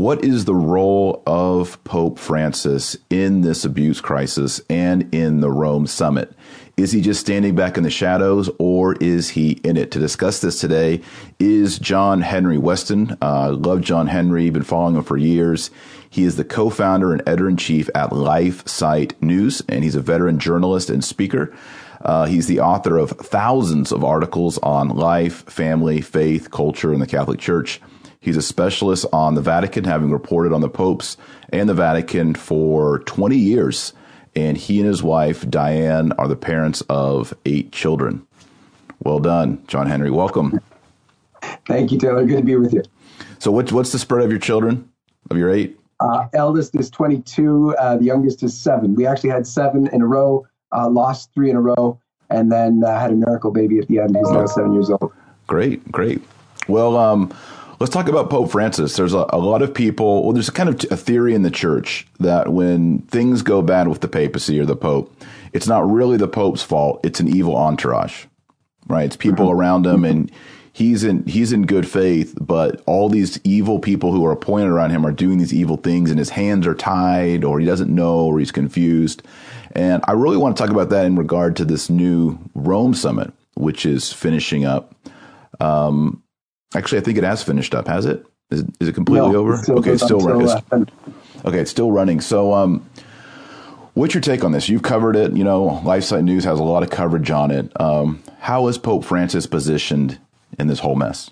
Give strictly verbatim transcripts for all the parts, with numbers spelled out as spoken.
what is the role of Pope Francis in this abuse crisis and in the Rome summit? Is he just standing back in the shadows, or is he in it? To discuss this today is John Henry Weston. I uh, love John Henry, been following him for years. He is the co-founder and editor-in-chief at LifeSite News, and he's a veteran journalist and speaker. Uh, he's the author of thousands of articles on life, family, faith, culture, and the Catholic Church. He's a specialist on the Vatican, having reported on the popes and the Vatican for twenty years. And he and his wife, Diane, are the parents of eight children. Well done, John Henry. Welcome. Thank you, Taylor. Good to be with you. So what's, what's the spread of your children, of your eight? Uh, eldest is twenty-two. Uh, the youngest is seven. We actually had seven in a row, uh, lost three in a row, and then uh, had a miracle baby at the end who's now seven years old. Great, great. Well, um, let's talk about Pope Francis. There's a, a lot of people, well, there's a kind of t- a theory in the church that when things go bad with the papacy or the Pope, it's not really the Pope's fault. It's an evil entourage, right? It's people mm-hmm. around him, and he's in he's in good faith, but all these evil people who are appointed around him are doing these evil things, and his hands are tied, or he doesn't know, or he's confused. And I really want to talk about that in regard to this new Rome summit, which is finishing up. Um, Actually, I think it has finished up. Has it? Is it, is it completely no, over? It's still okay, it's still running. Uh, okay, it's still running. So, um, what's your take on this? You've covered it. You know, LifeSite News has a lot of coverage on it. Um, how is Pope Francis positioned in this whole mess?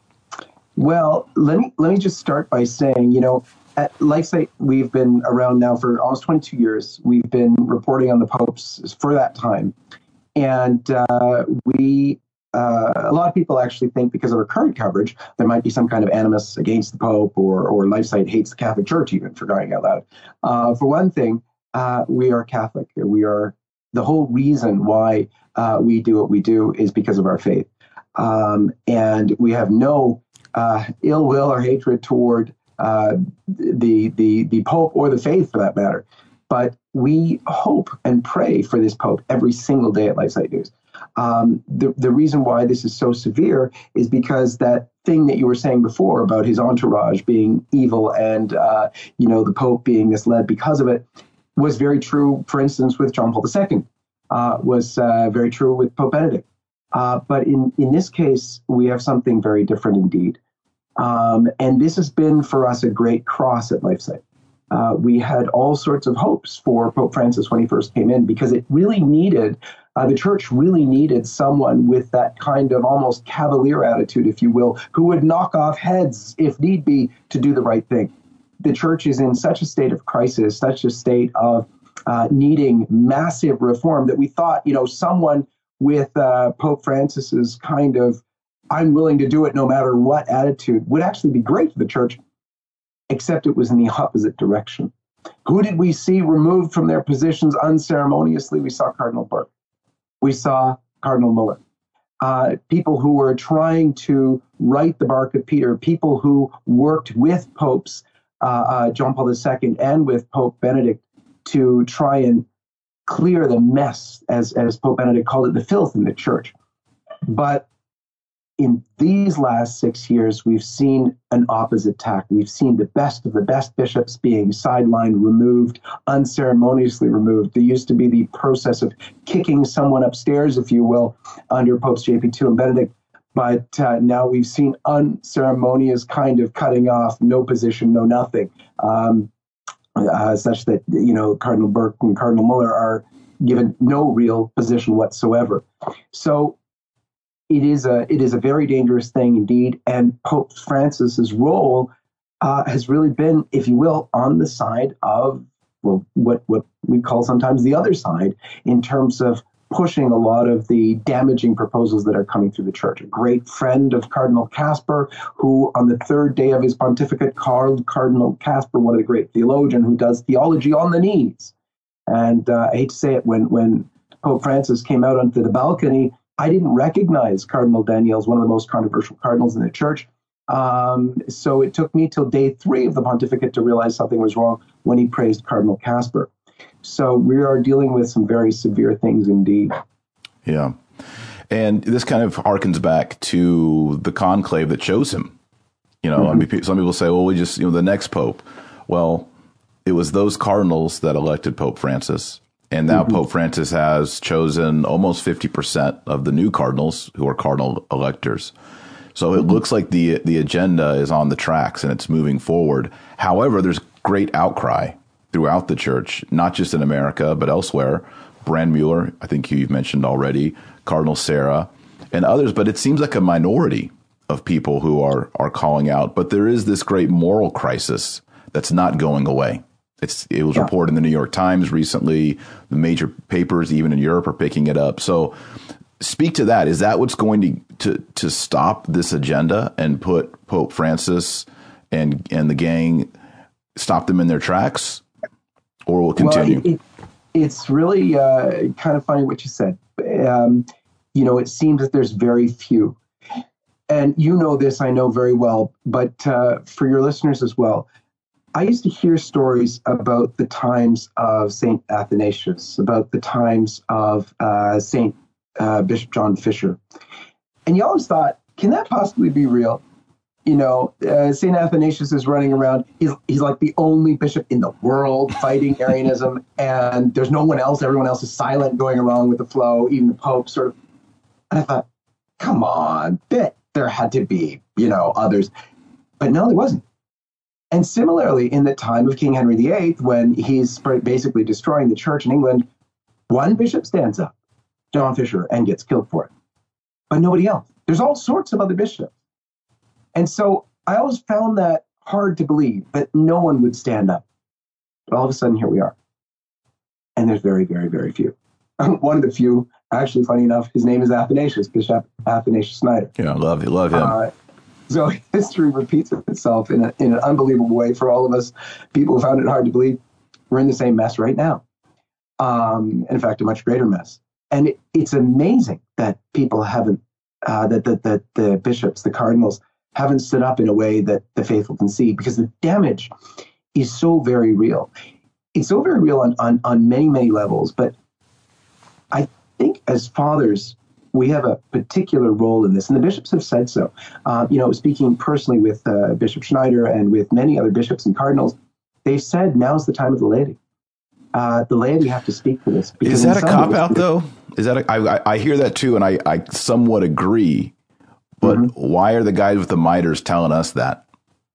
Well, let me let me just start by saying, you know, at LifeSite, we've been around now for almost twenty-two years. We've been reporting on the popes for that time, and uh, we. Uh, a lot of people actually think because of our current coverage, there might be some kind of animus against the Pope, or or LifeSite hates the Catholic Church, even, for crying out loud. Uh, for one thing, uh, we are Catholic. We are the whole reason why uh, we do what we do is because of our faith, um, and we have no uh, ill will or hatred toward uh, the the the Pope or the faith, for that matter. But we hope and pray for this Pope every single day at LifeSite News. Um, the, the reason why this is so severe is because that thing that you were saying before about his entourage being evil and, uh, you know, the Pope being misled because of it was very true, for instance, with John Paul the Second, uh, was uh, very true with Pope Benedict. Uh, but in, in this case, we have something very different indeed. Um, and this has been for us a great cross at LifeSite. Uh, we had all sorts of hopes for Pope Francis when he first came in, because it really needed, uh, the church really needed someone with that kind of almost cavalier attitude, if you will, who would knock off heads if need be to do the right thing. The church is in such a state of crisis, such a state of uh, needing massive reform, that we thought, you know, someone with uh, Pope Francis's kind of I'm willing to do it no matter what attitude would actually be great for the church. Except it was in the opposite direction. Who did we see removed from their positions unceremoniously? We saw Cardinal Burke. We saw Cardinal Muller. Uh, people who were trying to right the bark of Peter, people who worked with popes, uh, uh, John Paul the Second and with Pope Benedict, to try and clear the mess, as, as Pope Benedict called it, the filth in the church. But in these last six years, we've seen an opposite tack. We've seen the best of the best bishops being sidelined, removed, unceremoniously removed. There used to be the process of kicking someone upstairs, if you will, under Popes J P two and Benedict. But uh, now we've seen unceremonious kind of cutting off, no position, no nothing, um, uh, such that, you know, Cardinal Burke and Cardinal Muller are given no real position whatsoever. So It is a it is a very dangerous thing indeed, and Pope Francis's role uh, has really been, if you will, on the side of well, what what we call sometimes the other side, in terms of pushing a lot of the damaging proposals that are coming through the church. A great friend of Cardinal Kasper, who on the third day of his pontificate called Cardinal Kasper one of the great theologians who does theology on the knees. And uh, I hate to say it, when when Pope Francis came out onto the balcony, I didn't recognize Cardinal Daniels, one of the most controversial cardinals in the church. Um, so it took me till day three of the pontificate to realize something was wrong when he praised Cardinal Kasper. So we are dealing with some very severe things indeed. Yeah. And this kind of harkens back to the conclave that chose him. You know, mm-hmm. I mean, some people say, well, we just, you know, the next pope. Well, it was those cardinals that elected Pope Francis. And now mm-hmm. Pope Francis has chosen almost fifty percent of the new cardinals who are cardinal electors. So it mm-hmm. looks like the the agenda is on the tracks and it's moving forward. However, there's great outcry throughout the church, not just in America, but elsewhere. Brand Mueller, I think you've mentioned already, Cardinal Sarah, and others. But it seems like a minority of people who are are calling out. But there is this great moral crisis that's not going away. It's, it was yeah. reported in the New York Times recently. The major papers, even in Europe, are picking it up. So speak to that. Is that what's going to, to, to stop this agenda and put Pope Francis and and the gang, stop them in their tracks? Or will it continue? Well, it, it, it's really uh, kind of funny what you said. Um, you know, it seems that there's very few. And you know this, I know very well, but uh, for your listeners as well, I used to hear stories about the times of Saint Athanasius, about the times of uh, Saint uh, Bishop John Fisher. And you always thought, can that possibly be real? You know, uh, Saint Athanasius is running around. He's, he's like the only bishop in the world fighting Arianism, and there's no one else. Everyone else is silent, going along with the flow, even the Pope sort of. And I thought, come on, there, there had to be, you know, others. But no, there wasn't. And similarly, in the time of King Henry the Eighth, when he's basically destroying the church in England, one bishop stands up, John Fisher, and gets killed for it. But nobody else. There's all sorts of other bishops. And so I always found that hard to believe that no one would stand up. But all of a sudden, here we are. And there's very, very, very few. One of the few, actually, funny enough, his name is Athanasius, Bishop Athanasius Schneider. Yeah, I love, love him. Uh, So history repeats itself in, a, in an unbelievable way for all of us. People who found it hard to believe, we're in the same mess right now. Um, in fact, a much greater mess. And it, it's amazing that people haven't, uh, that, that, that the bishops, the cardinals, haven't stood up in a way that the faithful can see, because the damage is so very real. It's so very real on, on, on many, many levels. But I think as fathers, we have a particular role in this, and the bishops have said so. Uh, you know, speaking personally with uh, Bishop Schneider and with many other bishops and cardinals, they've said now's the time of the laity. Uh, the laity have to speak for this. Is that a cop-out, though? Is that a, I, I hear that, too, and I, I somewhat agree. But mm-hmm. why are the guys with the miters telling us that?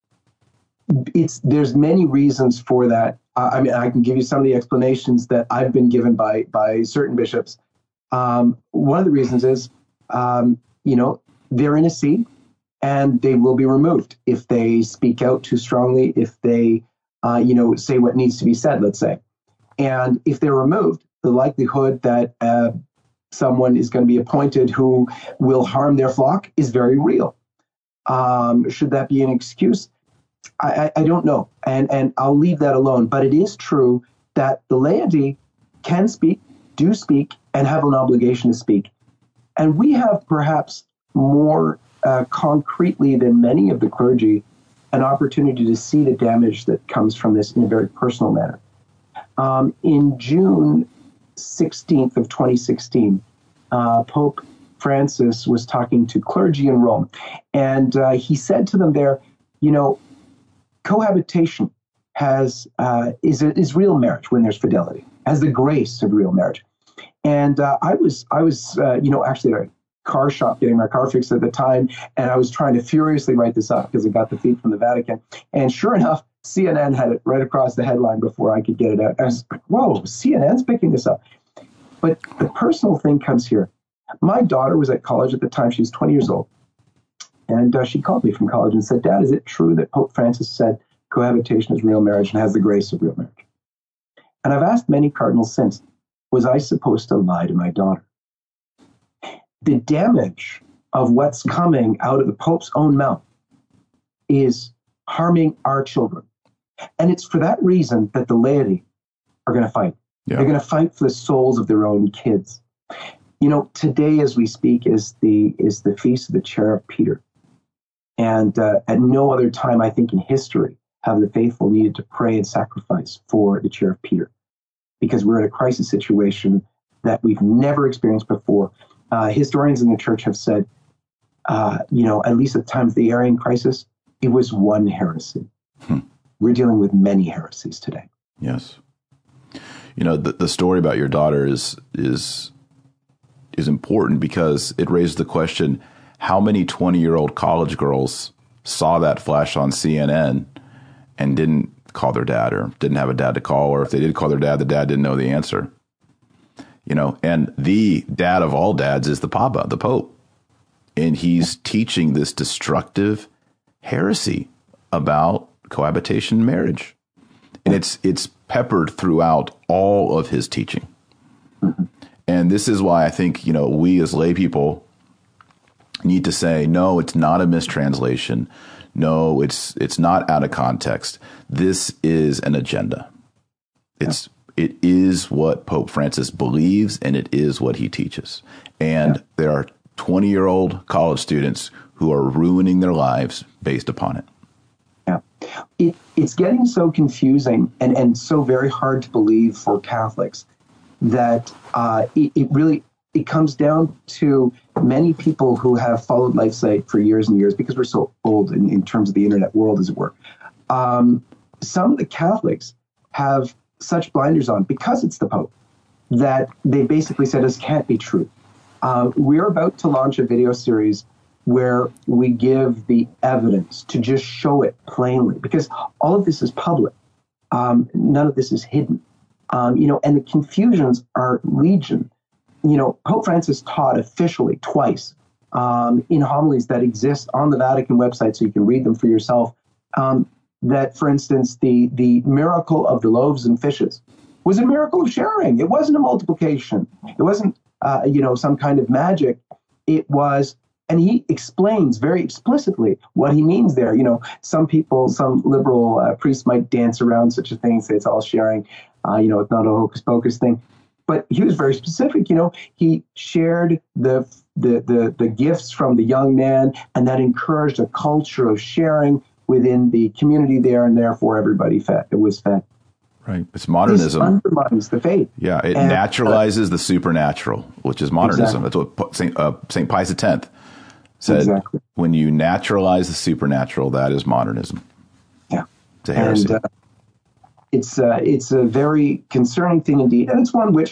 It's There's many reasons for that. Uh, I mean, I can give you some of the explanations that I've been given by by certain bishops. Um, one of the reasons is, um, you know, they're in a seat and they will be removed if they speak out too strongly, if they, uh, you know, say what needs to be said, let's say. And if they're removed, the likelihood that uh, someone is going to be appointed who will harm their flock is very real. Um, should that be an excuse? I, I, I don't know. And, and I'll leave that alone. But it is true that the laity can speak, do speak, and have an obligation to speak. And we have perhaps more uh, concretely than many of the clergy an opportunity to see the damage that comes from this in a very personal manner. Um, in June sixteenth of twenty sixteen, uh, Pope Francis was talking to clergy in Rome, and uh, he said to them there, you know, cohabitation has uh, is is real marriage when there's fidelity, has the grace of real marriage. And uh, I was, I was, uh, you know, actually at a car shop getting my car fixed at the time, and I was trying to furiously write this up because I got the feed from the Vatican. And sure enough, C N N had it right across the headline before I could get it out. I was like, whoa, C N N's picking this up. But the personal thing comes here. My daughter was at college at the time. She was twenty years old. And uh, she called me from college and said, Dad, is it true that Pope Francis said cohabitation is real marriage and has the grace of real marriage? And I've asked many cardinals since, was I supposed to lie to my daughter? The damage of what's coming out of the Pope's own mouth is harming our children. And it's for that reason that the laity are going to fight. Yeah. They're going to fight for the souls of their own kids. You know, today as we speak is the is the feast of the Chair of Peter. And uh, at no other time, I think, in history have the faithful needed to pray and sacrifice for the Chair of Peter, because we're in a crisis situation that we've never experienced before. Uh, historians in the church have said, uh, you know, at least at the time of the Arian crisis, it was one heresy. Hmm. We're dealing with many heresies today. Yes. You know, the, the story about your daughter is is is important because it raised the question, how many twenty-year-old college girls saw that flash on C N N and didn't call their dad or didn't have a dad to call, or if they did call their dad, the dad didn't know the answer. You know, and the dad of all dads is the Papa, the Pope. And he's teaching this destructive heresy about cohabitation marriage. And it's it's peppered throughout all of his teaching. Mm-hmm. And this is why I think, you know, we as lay people need to say, no, it's not a mistranslation. No, it's it's not out of context. This is an agenda. It's yeah. It is what Pope Francis believes, and it is what he teaches. And yeah. there are twenty-year-old college students who are ruining their lives based upon it. Yeah, it, it's getting so confusing and, and so very hard to believe for Catholics that uh, it, it really it comes down to many people who have followed LifeSite for years and years, because we're so old in, in terms of the internet world, as it were. Um, some of the Catholics have such blinders on because it's the Pope that they basically said this can't be true. Uh, we're about to launch a video series where we give the evidence to just show it plainly, because all of this is public. Um, none of this is hidden. Um, you know, and the confusions are legion. You know, Pope Francis taught officially twice um, in homilies that exist on the Vatican website, so you can read them for yourself, um, that, for instance, the, the miracle of the loaves and fishes was a miracle of sharing. It wasn't a multiplication. It wasn't, uh, you know, some kind of magic. It was, and he explains very explicitly what he means there. You know, some people, some liberal uh, priests might dance around such a thing, say it's all sharing. Uh, you know, it's not a hocus pocus thing. But he was very specific. You know, he shared the, the the the gifts from the young man, and that encouraged a culture of sharing within the community there, and therefore everybody fed. It was fed. Right. It's modernism. This undermines the faith. Yeah, it and, naturalizes uh, the supernatural, which is modernism. Exactly. That's what Saint Uh, Saint Pius X said. Exactly. When you naturalize the supernatural, that is modernism. Yeah. It's a heresy. And, uh, It's uh, it's a very concerning thing indeed, and it's one which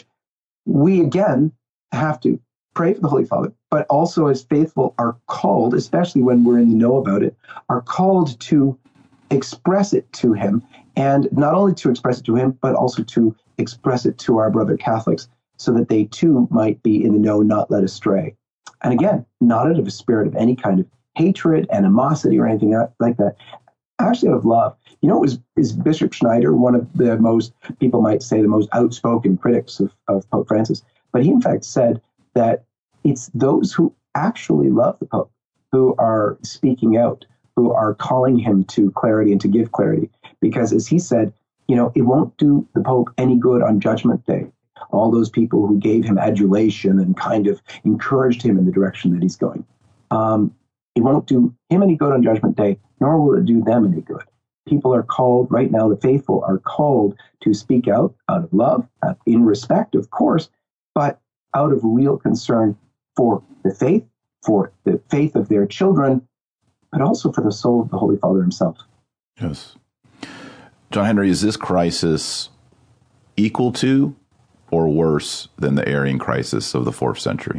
we again have to pray for the Holy Father, but also as faithful are called, especially when we're in the know about it, are called to express it to him, and not only to express it to him, but also to express it to our brother Catholics, so that they too might be in the know, not led astray. And again, not out of a spirit of any kind of hatred, animosity, or anything like that. Actually, out of love. You know, it was is Bishop Schneider, one of the most, people might say, the most outspoken critics of, of Pope Francis. But he, in fact, said that it's those who actually love the Pope who are speaking out, who are calling him to clarity and to give clarity. Because, as he said, you know, it won't do the Pope any good on Judgment Day. All those people who gave him adulation and kind of encouraged him in the direction that he's going. Um, it won't do him any good on Judgment Day, nor will it do them any good. People are called right now, the faithful are called to speak out out of love, uh, in respect, of course, but out of real concern for the faith, for the faith of their children, but also for the soul of the Holy Father himself. Yes. John Henry, is this crisis equal to or worse than the Arian crisis of the fourth century?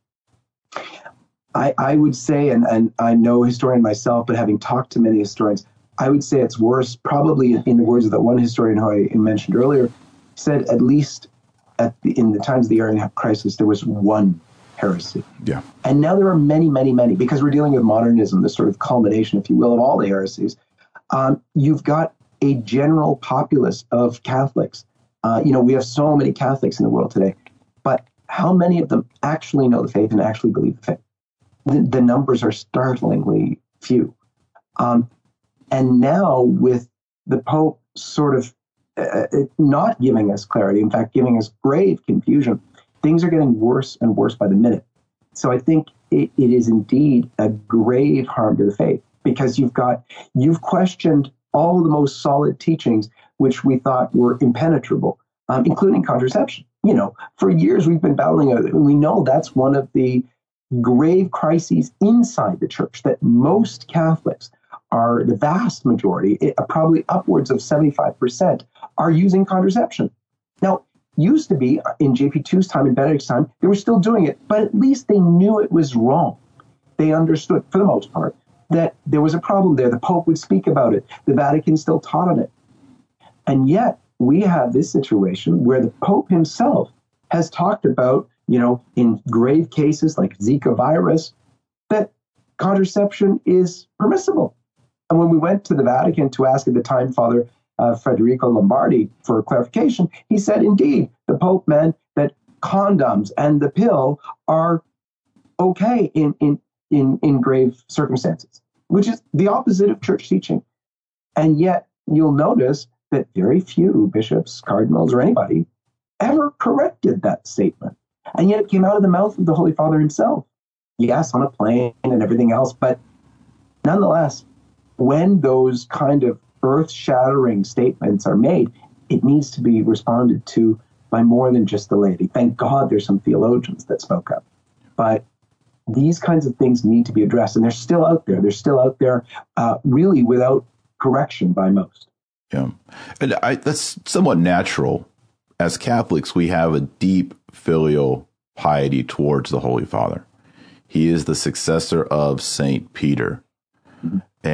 I, I would say, and, and I'm no historian myself, but having talked to many historians, I would say it's worse, probably in the words of that one historian who I mentioned earlier, said at least at the, in the times of the Arian crisis, there was one heresy. Yeah. And now there are many, many, many, because we're dealing with modernism, the sort of culmination, if you will, of all the heresies. Um, you've got a general populace of Catholics. Uh, you know, we have so many Catholics in the world today, but how many of them actually know the faith and actually believe the faith? The, the numbers are startlingly few. Um, and now with the Pope sort of uh, not giving us clarity, in fact, giving us grave confusion, things are getting worse and worse by the minute. So I think it, it is indeed a grave harm to the faith, because you've got, you've questioned all the most solid teachings, which we thought were impenetrable, um, including contraception. You know, for years we've been battling, and we know that's one of the grave crises inside the church, that most Catholics are the vast majority, it, probably upwards of seventy-five percent, are using contraception. Now, used to be in J P two's time, in Benedict's time, they were still doing it, but at least they knew it was wrong. They understood, for the most part, that there was a problem there. The Pope would speak about it. The Vatican still taught on it. And yet we have this situation where the Pope himself has talked about, you know, in grave cases like Zika virus, that contraception is permissible. And when we went to the Vatican to ask at the time Father uh, Federico Lombardi for clarification, he said, indeed, the Pope meant that condoms and the pill are okay in, in, in, in grave circumstances, which is the opposite of church teaching. And yet you'll notice that very few bishops, cardinals, or anybody ever corrected that statement. And yet it came out of the mouth of the Holy Father himself. Yes, on a plane and everything else, but nonetheless, when those kind of earth-shattering statements are made, it needs to be responded to by more than just the laity. Thank God there's some theologians that spoke up. But these kinds of things need to be addressed, and they're still out there. They're still out there uh, really without correction by most. Yeah, and I, that's somewhat natural. As Catholics, we have a deep filial piety towards the Holy Father. He is the successor of Saint Peter. Mm-hmm.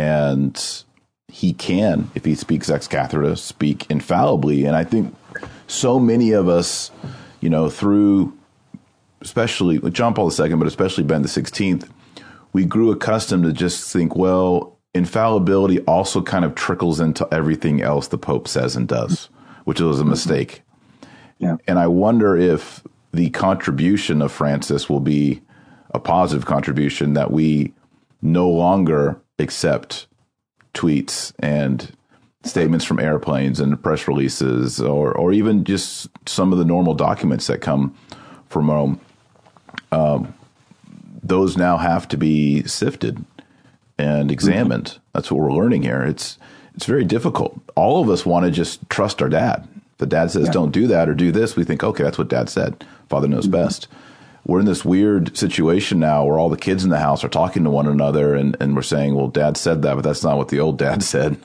And he can, if he speaks ex cathedra, speak infallibly. And I think so many of us, you know, through especially John Paul the Second, but especially Ben the sixteenth, we grew accustomed to just think, well, infallibility also kind of trickles into everything else the Pope says and does, which was a mistake. Yeah. And I wonder if the contribution of Francis will be a positive contribution, that we no longer accept tweets and statements from airplanes and press releases, or, or even just some of the normal documents that come from Rome. Um, those now have to be sifted and examined. Mm-hmm. That's what we're learning here. It's it's very difficult. All of us want to just trust our dad. If the dad says, yeah, don't do that or do this, we think, okay, that's what dad said. Father knows mm-hmm. best. We're in this weird situation now where all the kids in the house are talking to one another, and, and we're saying, well, dad said that, but that's not what the old dad said.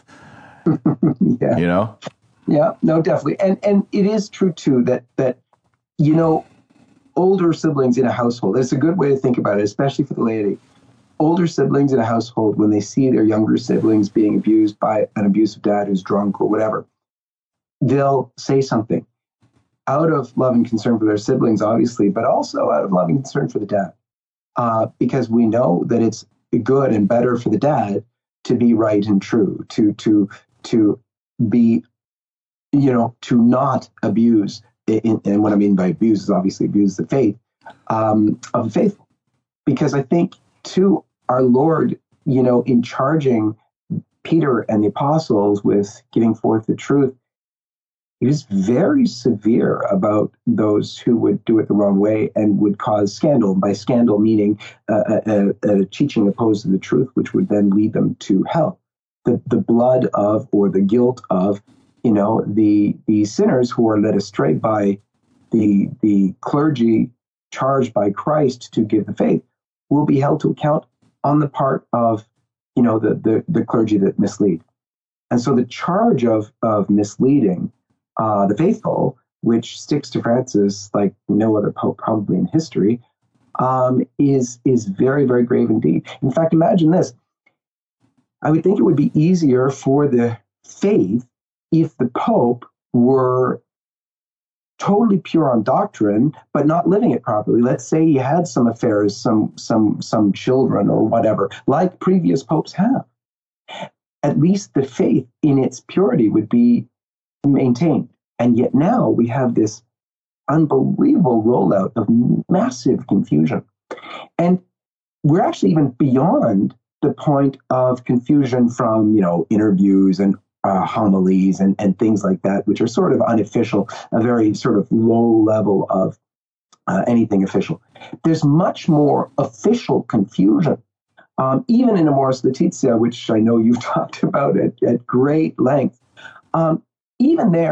Yeah. You know? Yeah, no, definitely. And and it is true, too, that, that, you know, older siblings in a household, it's a good way to think about it, especially for the laity. Older siblings in a household, when they see their younger siblings being abused by an abusive dad who's drunk or whatever, they'll say something out of love and concern for their siblings, obviously, but also out of love and concern for the dad. Uh, because we know that it's good and better for the dad to be right and true, to to to be, you know, to not abuse. In, and what I mean by abuse is obviously abuse the faith um, of the faithful. Because I think, too, our Lord, you know, in charging Peter and the apostles with giving forth the truth, he was very severe about those who would do it the wrong way and would cause scandal. By scandal, meaning uh, a, a teaching opposed to the truth, which would then lead them to hell. The the blood of, or the guilt of, you know, the the sinners who are led astray by the the clergy charged by Christ to give the faith will be held to account on the part of, you know, the the, the clergy that mislead. And so the charge of of misleading Uh, the faithful, which sticks to Francis like no other pope probably in history, um, is is very, very grave indeed. In fact, imagine this. I would think it would be easier for the faith if the Pope were totally pure on doctrine, but not living it properly. Let's say he had some affairs, some some some children or whatever, like previous popes have. At least the faith in its purity would be maintained. And yet now we have this unbelievable rollout of massive confusion. And we're actually even beyond the point of confusion from, you know, interviews and uh, homilies and, and things like that, which are sort of unofficial, a very sort of low level of uh, anything official. There's much more official confusion, um, even in Amoris Laetitia, which I know you've talked about at, at great length. Um, Even there,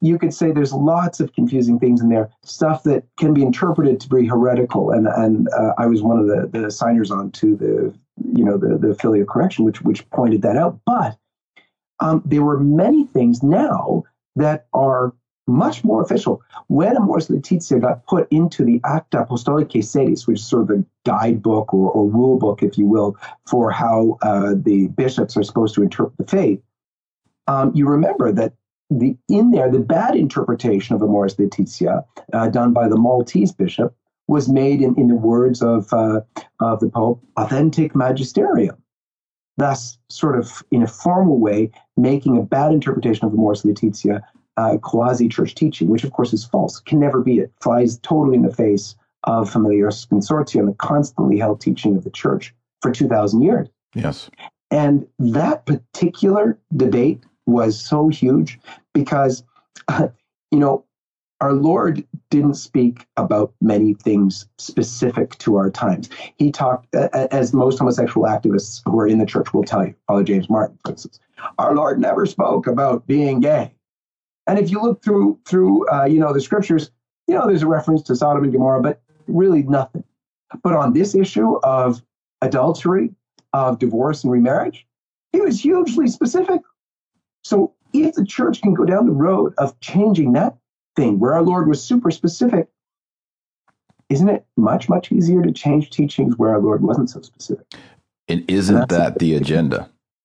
you could say there's lots of confusing things in there, stuff that can be interpreted to be heretical. And and uh, I was one of the, the signers on to the, you know, the, the Affiliate Correction, which which pointed that out. But um, there were many things now that are much more official. When Amoris Laetitia got put into the Acta Apostolicae Sedis, which is sort of a guidebook or, or rule book, if you will, for how uh, the bishops are supposed to interpret the faith, um, you remember that the in there, the bad interpretation of Amoris Laetitia, uh, done by the Maltese bishop, was made in, in the words of, uh, of the Pope, authentic magisterium. Thus, sort of in a formal way, making a bad interpretation of Amoris Laetitia uh, quasi-church teaching, which of course is false, can never be. It flies totally in the face of Familiaris Consortium, the constantly held teaching of the church for two thousand years. Yes. And that particular debate was so huge because, uh, you know, our Lord didn't speak about many things specific to our times. He talked, as most homosexual activists who are in the church will tell you, Father James Martin, for instance, our Lord never spoke about being gay. And if you look through, through uh, you know, the scriptures, you know, there's a reference to Sodom and Gomorrah, but really nothing. But on this issue of adultery, of divorce and remarriage, he was hugely specific. So if the church can go down the road of changing that thing where our Lord was super specific, isn't it much, much easier to change teachings where our Lord wasn't so specific? And isn't and that the agenda?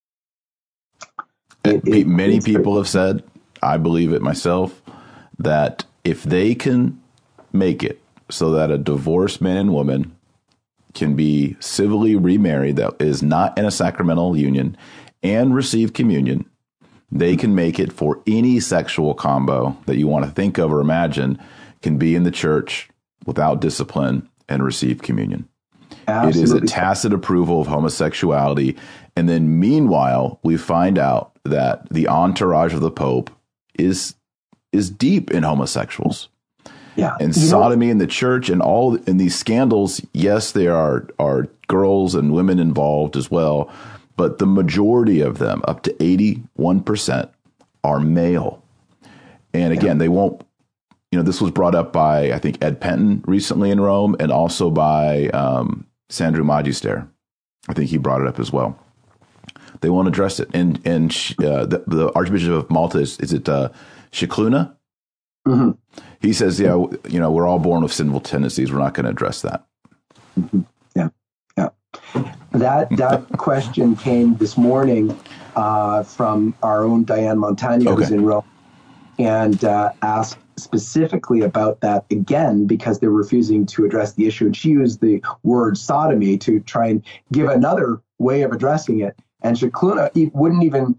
It, it, Many people have said, I believe it myself, that if they can make it so that a divorced man and woman can be civilly remarried, that is not in a sacramental union, and receive communion, they can make it for any sexual combo that you want to think of or imagine, can be in the church without discipline and receive communion. Absolutely. It is a tacit approval of homosexuality. And then meanwhile, we find out that the entourage of the Pope is is deep in homosexuals. Yeah. And you sodomy know, in the church and all in these scandals, yes, there are, are girls and women involved as well. But the majority of them, up to eighty-one percent, are male. And again, yeah. they won't, you know, this was brought up by, I think, Ed Penton recently in Rome, and also by um, Sandro Magister. I think he brought it up as well. They won't address it. And and uh, the, the Archbishop of Malta, is, is it uh, Scicluna? Mm-hmm. He says, yeah, you know, we're all born with sinful tendencies. We're not going to address that. Mm-hmm. Yeah, yeah. That that question came this morning uh, from our own Diane Montagna, okay. who's in Rome, and uh, asked specifically about that again because they're refusing to address the issue. And she used the word sodomy to try and give another way of addressing it. And Scicluna wouldn't even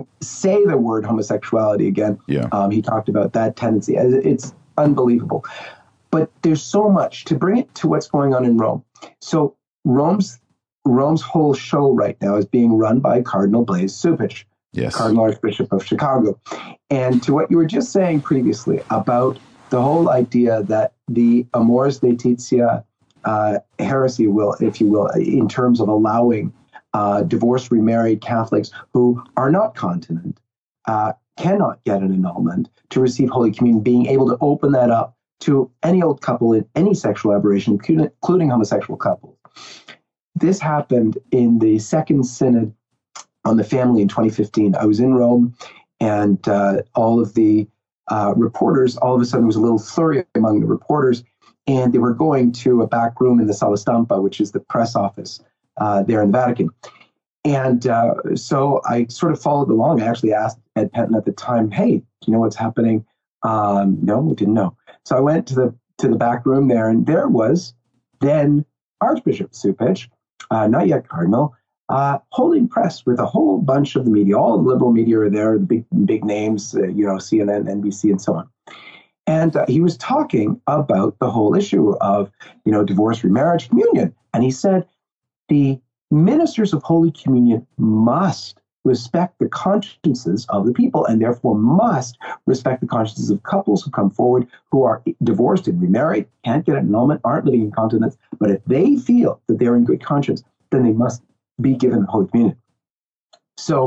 say the word homosexuality again. Yeah. Um, he talked about that tendency. It's unbelievable. But there's so much to bring it to what's going on in Rome. So Rome's Rome's whole show right now is being run by Cardinal Blaise Cupich, yes. Cardinal Archbishop of Chicago. And to what you were just saying previously about the whole idea that the Amoris Laetitia uh, heresy will, if you will, in terms of allowing uh, divorced remarried Catholics who are not continent, uh, cannot get an annulment to receive Holy Communion, being able to open that up to any old couple in any sexual aberration, including, including homosexual couples. This happened in the Second Synod on the Family in twenty fifteen. I was in Rome, and uh, all of the uh, reporters, all of a sudden there was a little flurry among the reporters, and they were going to a back room in the Sala Stampa, which is the press office uh, there in the Vatican. And uh, so I sort of followed along. I actually asked Ed Penton at the time, hey, do you know what's happening? Um, no, we didn't know. So I went to the to the back room there, and there was then Archbishop Cupich, uh, not yet Cardinal, uh, holding press with a whole bunch of the media. All the liberal media are there, the big big names, uh, you know, C N N, N B C, and so on. And uh, he was talking about the whole issue of, you know, divorce, remarriage, communion. And he said the ministers of Holy Communion must respect the consciences of the people, and therefore must respect the consciences of couples who come forward who are divorced and remarried, can't get an annulment, aren't living in continence. But if they feel that they're in good conscience, then they must be given Holy Communion. So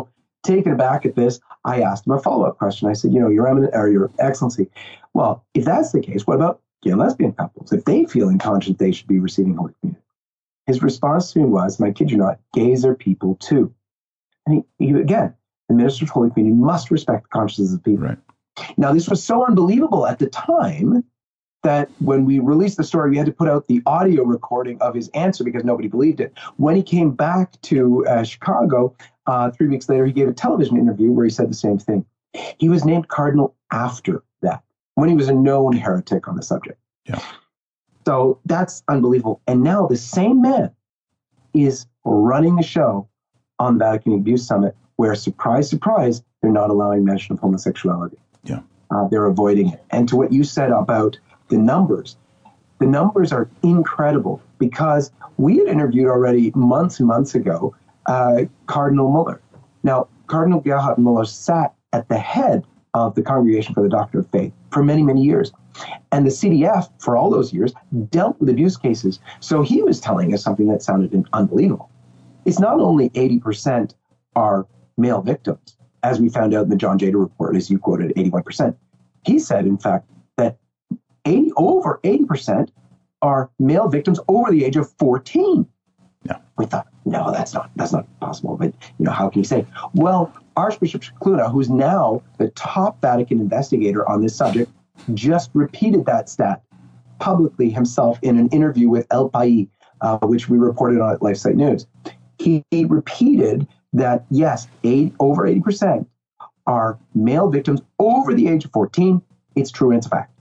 taken aback at this, I asked him a follow-up question. I said, you know, Your Eminent, or Your Excellency, well, if that's the case, what about gay and lesbian couples? If they feel inconscient, they should be receiving Holy Communion. His response to me was, and I kid you not, gays are people too. And he, he again, the minister of Holy Communion must respect the consciences of people. Right. Now, this was so unbelievable at the time that when we released the story, we had to put out the audio recording of his answer because nobody believed it. When he came back to uh, Chicago, uh, three weeks later, he gave a television interview where he said the same thing. He was named cardinal after that, when he was a known heretic on the subject. Yeah. So that's unbelievable. And now the same man is running the show on the Vatican Abuse Summit, where, surprise, surprise, they're not allowing mention of homosexuality. Yeah. Uh, they're avoiding it. And to what you said about the numbers, the numbers are incredible, because we had interviewed already months and months ago uh, Cardinal Muller. Now, Cardinal Gerhard Muller sat at the head of the Congregation for the Doctrine of Faith for many, many years. And the C D F, for all those years, dealt with abuse cases. So he was telling us something that sounded unbelievable. It's not only eighty percent are male victims, as we found out in the John Jada report, as you quoted, eighty-one percent. He said, in fact, that eighty, over eighty percent are male victims over the age of fourteen. Yeah. We thought, no, that's not that's not possible. But, you know, how can you say? Well, Archbishop Scicluna, who's now the top Vatican investigator on this subject, just repeated that stat publicly himself in an interview with El País, uh, which we reported on at LifeSite News. He, he repeated that, yes, eight, over eighty percent are male victims over the age of fourteen. It's true and it's a fact.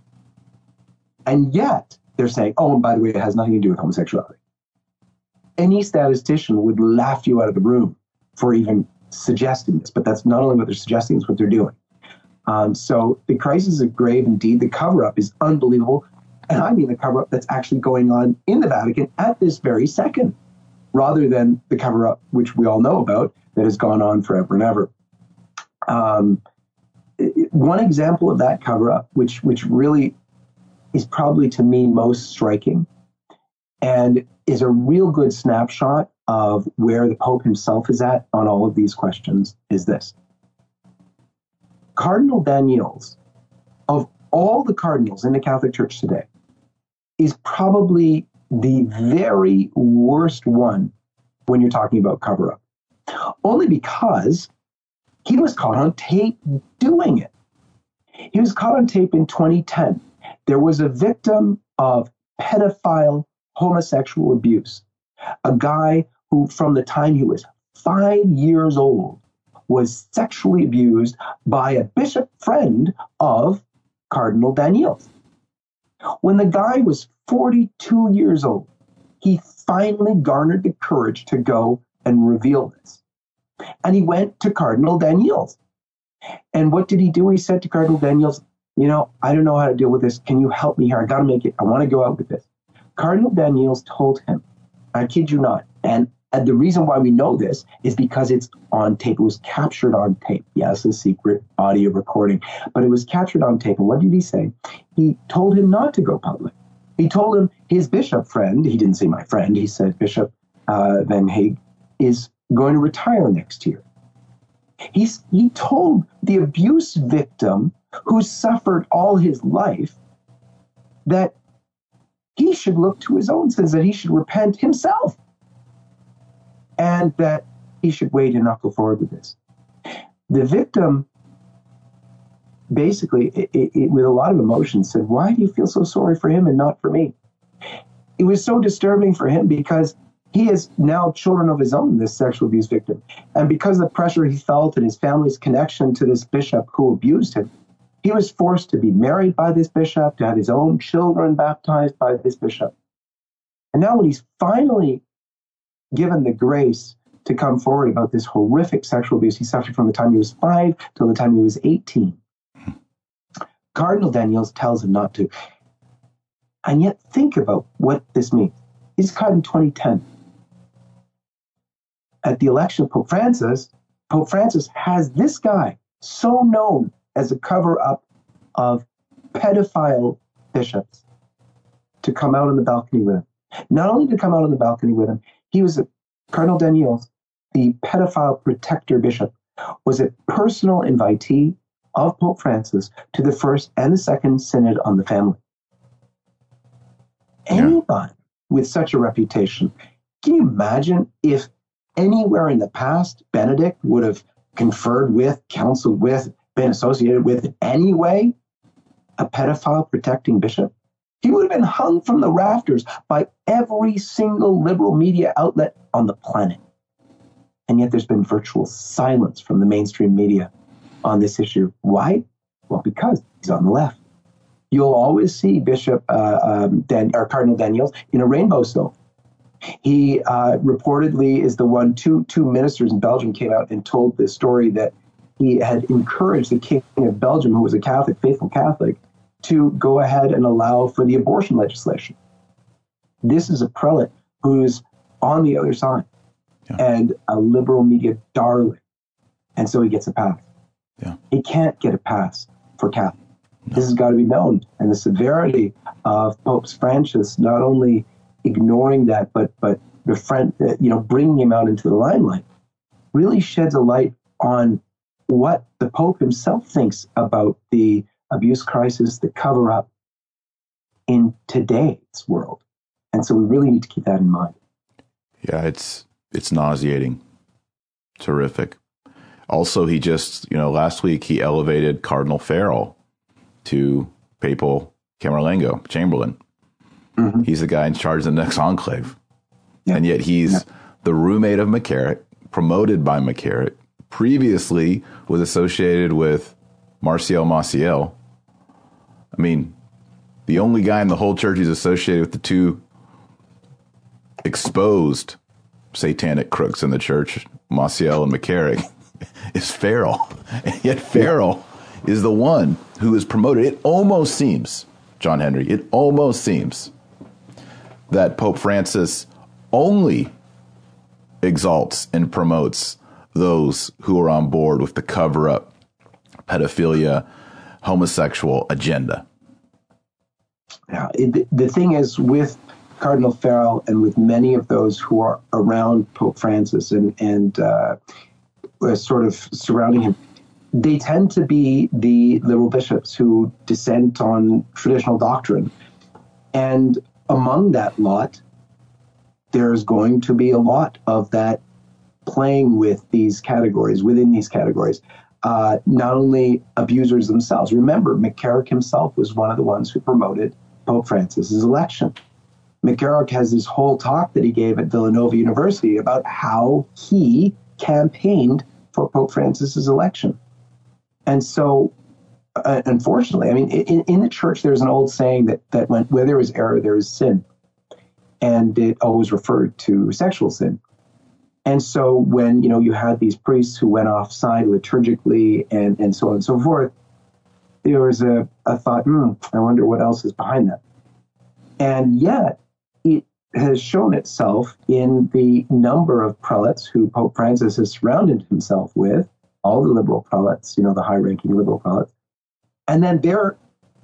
And yet they're saying, oh, and by the way, it has nothing to do with homosexuality. Any statistician would laugh you out of the room for even suggesting this, but that's not only what they're suggesting, it's what they're doing. Um, so the crisis is grave indeed. The cover-up is unbelievable. And I mean the cover-up that's actually going on in the Vatican at this very second, rather than the cover-up, which we all know about, that has gone on forever and ever. Um, one example of that cover-up, which which really is probably to me most striking, and is a real good snapshot of where the Pope himself is at on all of these questions, is this. Cardinal Daniels, of all the cardinals in the Catholic Church today, is probably the very worst one when you're talking about cover-up. Only because he was caught on tape doing it. He was caught on tape in twenty ten. There was a victim of pedophile homosexual abuse, a guy who, from the time he was five years old, was sexually abused by a bishop friend of Cardinal Daniels. When the guy was forty-two years old, he finally garnered the courage to go and reveal this. And he went to Cardinal Daniels. And what did he do? He said to Cardinal Daniels, you know, I don't know how to deal with this. Can you help me here? I got to make it. I want to go out with this. Cardinal Daniels told him, I kid you not, and And the reason why we know this is because it's on tape. It was captured on tape. Yes, a secret audio recording, but it was captured on tape. And what did he say? He told him not to go public. He told him his bishop friend, he didn't say my friend, he said Bishop uh, Van Hague, is going to retire next year. He's, he told the abuse victim who suffered all his life that he should look to his own sins, that he should repent himself, and that he should wait and not go forward with this. The victim basically, it, it, with a lot of emotion, said, why do you feel so sorry for him and not for me? It was so disturbing for him because he has now children of his own, this sexual abuse victim. And because of the pressure he felt and his family's connection to this bishop who abused him, he was forced to be married by this bishop, to have his own children baptized by this bishop. And now when he's finally given the grace to come forward about this horrific sexual abuse he suffered from the time he was five till the time he was eighteen, Cardinal Daniels tells him not to. And yet think about what this means. He's caught in twenty ten. At the election of Pope Francis, Pope Francis has this guy, so known as a cover-up of pedophile bishops, to come out on the balcony with him. Not only to come out on the balcony with him, he was a, Cardinal Daniels, the pedophile protector bishop, was a personal invitee of Pope Francis to the first and the second synod on the family. Yeah. Anybody with such a reputation, can you imagine if anywhere in the past Benedict would have conferred with, counseled with, been associated with in any way a pedophile protecting bishop? He would have been hung from the rafters by every single liberal media outlet on the planet. And yet there's been virtual silence from the mainstream media on this issue. Why? Well, because he's on the left. You'll always see Bishop uh, um, Dan, or Cardinal Daniels in a rainbow stole. He uh, reportedly is the one, two, two ministers in Belgium came out and told this story that he had encouraged the King of Belgium, who was a Catholic, faithful Catholic, to go ahead and allow for the abortion legislation. This is a prelate who's on the other side yeah. and a liberal media darling. And so he gets a pass. Yeah. He can't get a pass for Catholics. No. This has got to be known. And the severity of Pope Francis not only ignoring that, but but befriend, you know, bringing him out into the limelight really sheds a light on what the Pope himself thinks about the abuse crisis, the cover-up in today's world. And so we really need to keep that in mind. Yeah, it's it's nauseating. Terrific. Also, he just, you know, last week he elevated Cardinal Farrell to papal Camerlengo, Chamberlain. Mm-hmm. He's the guy in charge of the next enclave. Yeah. And yet he's yeah. the roommate of McCarrick, promoted by McCarrick, previously was associated with Marcial Maciel. I mean, the only guy in the whole church who's associated with the two exposed satanic crooks in the church, Maciel and McCarrick, is Farrell. And yet Farrell is the one who is promoted. It almost seems, John Henry, it almost seems that Pope Francis only exalts and promotes those who are on board with the cover-up, pedophilia, homosexual agenda. Yeah, it, the thing is, with Cardinal Farrell and with many of those who are around Pope Francis and, and uh, sort of surrounding him, they tend to be the liberal bishops who dissent on traditional doctrine. And among that lot, there's going to be a lot of that playing with these categories, within these categories. Uh, not only abusers themselves. Remember, McCarrick himself was one of the ones who promoted Pope Francis's election. McCarrick has this whole talk that he gave at Villanova University about how he campaigned for Pope Francis's election. And so, uh, unfortunately, I mean, in, in the church, there's an old saying that, that when, where there is error, there is sin. And it always referred to sexual sin. And so when, you know, you had these priests who went offside liturgically and, and so on and so forth, there was a, a thought, hmm, I wonder what else is behind that. And yet it has shown itself in the number of prelates who Pope Francis has surrounded himself with, all the liberal prelates, you know, the high-ranking liberal prelates, and then their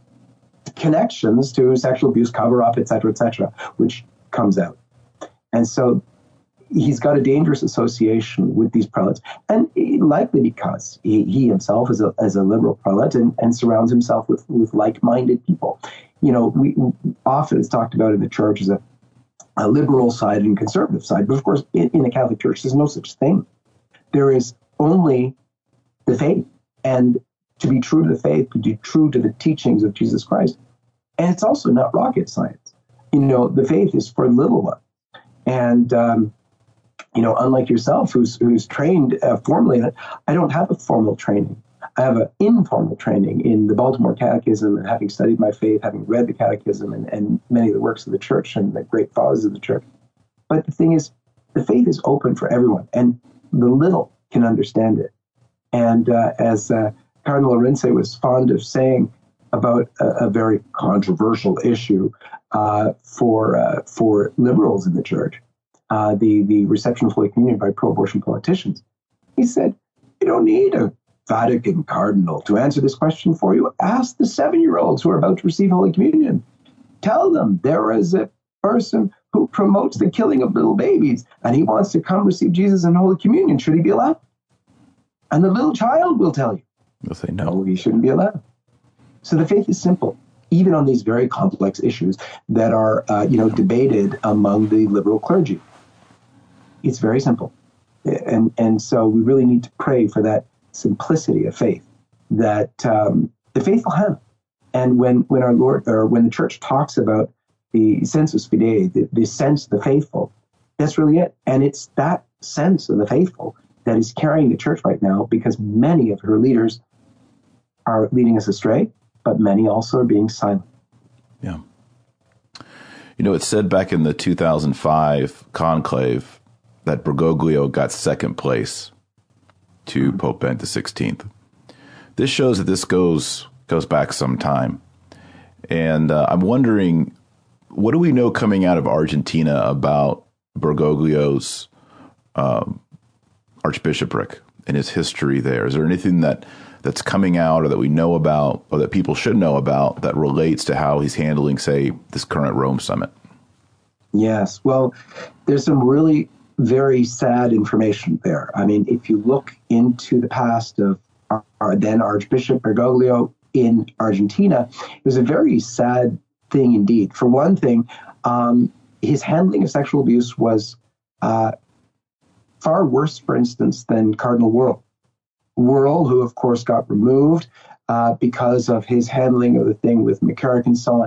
connections to sexual abuse, cover-up, et cetera, et cetera, which comes out. And so he's got a dangerous association with these prelates, and likely because he, he himself is a, is a liberal prelate and, and surrounds himself with, with like-minded people. You know, we often it's talked about in the church as a, a liberal side and conservative side, but of course, in, in the Catholic Church, there's no such thing. There is only the faith, and to be true to the faith, to be true to the teachings of Jesus Christ. And it's also not rocket science. You know, the faith is for the little one. And, um, you know, unlike yourself, who's who's trained uh, formally in it, I don't have a formal training. I have an informal training in the Baltimore Catechism, and having studied my faith, having read the Catechism and, and many of the works of the church and the great fathers of the church. But the thing is, the faith is open for everyone, and the little can understand it. And uh, as uh, Cardinal Orense was fond of saying about a, a very controversial issue uh, for uh, for liberals in the church, uh, the, the reception of Holy Communion by pro-abortion politicians, he said, you don't need a Vatican cardinal to answer this question for you. Ask the seven-year-olds who are about to receive Holy Communion. Tell them there is a person who promotes the killing of little babies, and he wants to come receive Jesus in Holy Communion. Should he be allowed? And the little child will tell you. They'll say no. No, he shouldn't be allowed. So the faith is simple, even on these very complex issues that are, uh, you know, debated among the liberal clergy. It's very simple. And and so we really need to pray for that simplicity of faith that um, the faithful have. And when, when our Lord, or when the church talks about the sensus fidei, the, the sense of the faithful, that's really it. And it's that sense of the faithful that is carrying the church right now, because many of her leaders are leading us astray, but many also are being silent. Yeah. You know, it's said back in the two thousand five conclave that Bergoglio got second place to Pope Benedict the sixteenth. This shows that this goes goes back some time. And uh, I'm wondering, what do we know coming out of Argentina about Bergoglio's um, archbishopric and his history there? Is there anything that that's coming out or that we know about or that people should know about that relates to how he's handling, say, this current Rome summit? Yes. Well, there's some really very sad information there. I mean, if you look into the past of our, our then Archbishop Bergoglio in Argentina, it was a very sad thing indeed. For one thing, um, his handling of sexual abuse was uh, far worse, for instance, than Cardinal Wuerl. Wuerl, who of course got removed uh, because of his handling of the thing with McCarrick and so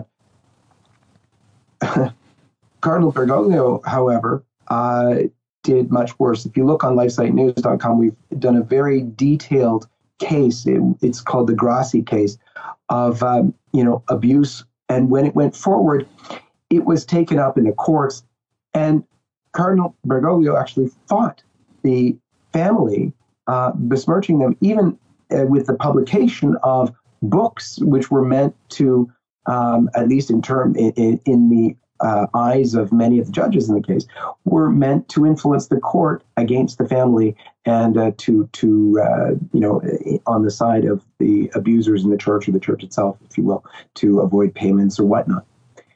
on. Cardinal Bergoglio, however, uh, did much worse. If you look on lifesite news dot com, we've done a very detailed case. It, it's called the Grassi case of um, you know abuse. And when it went forward, it was taken up in the courts, and Cardinal Bergoglio actually fought the family, uh, besmirching them, even uh, with the publication of books which were meant to, um, at least in term in, in, in the uh, eyes of many of the judges in the case, were meant to influence the court against the family and uh, to to uh, you know on the side of the abusers in the church or the church itself, if you will, to avoid payments or whatnot.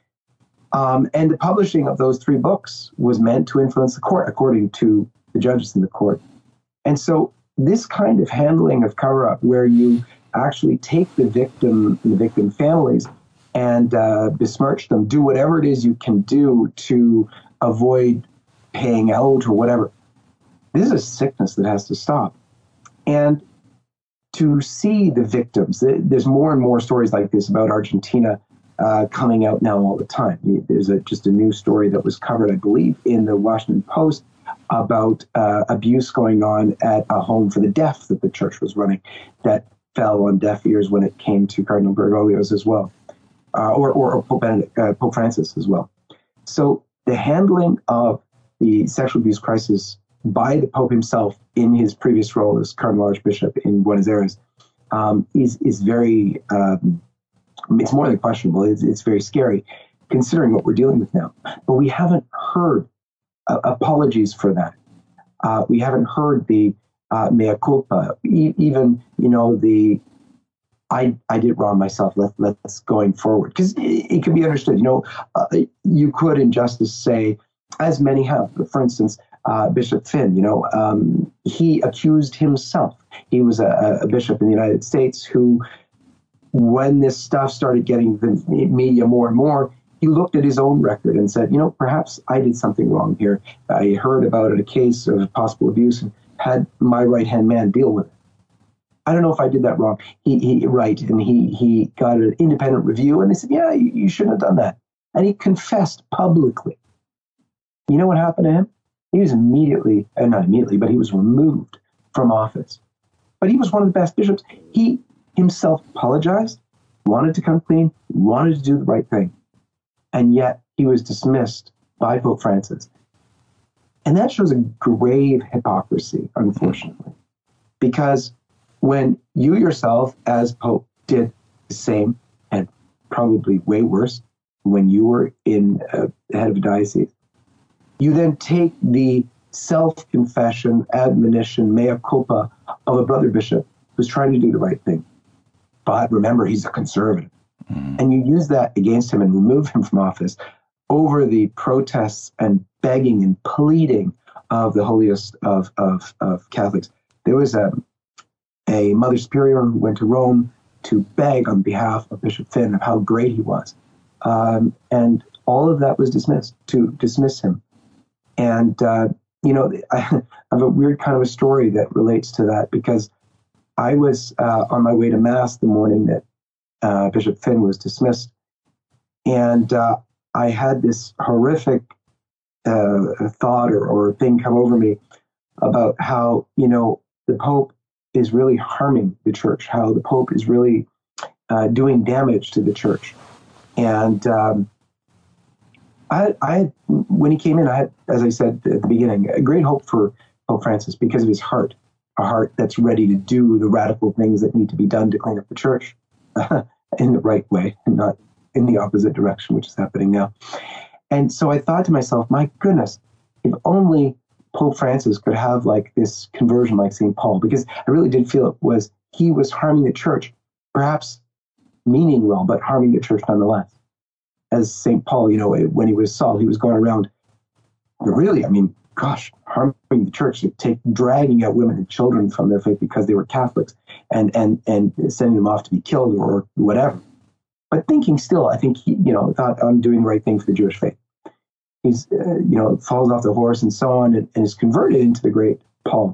Um, and the publishing of those three books was meant to influence the court, according to the judges in the court. And so this kind of handling of cover-up, where you actually take the victim, the victim families, and uh, besmirch them, do whatever it is you can do to avoid paying out or whatever. This is a sickness that has to stop. And to see the victims, there's more and more stories like this about Argentina uh, coming out now all the time. There's a, just a new story that was covered, I believe, in the Washington Post about uh, abuse going on at a home for the deaf that the church was running that fell on deaf ears when it came to Cardinal Bergoglio's as well. Uh, or, or Pope, Benedict, uh, Pope Francis as well. So the handling of the sexual abuse crisis by the Pope himself in his previous role as Cardinal Archbishop in Buenos Aires um, is is very, um, it's more than questionable. It's, it's very scary considering what we're dealing with now. But we haven't heard uh, apologies for that. Uh, we haven't heard the uh, mea culpa, e- even, you know, the I, I did wrong myself. Let, let's going forward. Because it, it can be understood. You know, uh, you could in justice say, as many have, for instance, uh, Bishop Finn, you know, um, he accused himself. He was a, a bishop in the United States who, when this stuff started getting the media more and more, he looked at his own record and said, you know, perhaps I did something wrong here. I heard about it, a case of possible abuse, and had my right-hand man deal with it. I don't know if I did that wrong. He, he right, and he he got an independent review, and they said, yeah, you, you shouldn't have done that. And he confessed publicly. You know what happened to him? He was immediately, uh, not immediately, but he was removed from office. But he was one of the best bishops. He himself apologized, wanted to come clean, wanted to do the right thing. And yet he was dismissed by Pope Francis. And that shows a grave hypocrisy, unfortunately, because when you yourself, as Pope, did the same, and probably way worse, when you were in uh, the head of a diocese, you then take the self-confession, admonition, mea culpa of a brother bishop who's trying to do the right thing. But remember, he's a conservative. Mm. And you use that against him and remove him from office over the protests and begging and pleading of the holiest of, of, of Catholics. There was a a Mother Superior who went to Rome to beg on behalf of Bishop Finn of how great he was. Um, and all of that was dismissed, to dismiss him. And, uh, you know, I have a weird kind of a story that relates to that, because I was uh, on my way to Mass the morning that uh, Bishop Finn was dismissed. And uh, I had this horrific uh, thought or, or thing come over me about how, you know, the Pope is really harming the church, how the Pope is really uh, doing damage to the church. And um, I, I, when he came in, I had, as I said at the beginning, a great hope for Pope Francis because of his heart, a heart that's ready to do the radical things that need to be done to clean up the church in the right way and not in the opposite direction, which is happening now. And so I thought to myself, my goodness, if only Pope Francis could have like this conversion like Saint Paul, because I really did feel it was, he was harming the church, perhaps meaning well, but harming the church nonetheless. As Saint Paul, you know, when he was Saul, he was going around really, I mean, gosh, harming the church, take, dragging out women and children from their faith because they were Catholics and, and, and sending them off to be killed or whatever. But thinking still, I think he, you know, thought, I'm doing the right thing for the Jewish faith. He's, uh, you know, falls off the horse and so on, and, and is converted into the great Paul,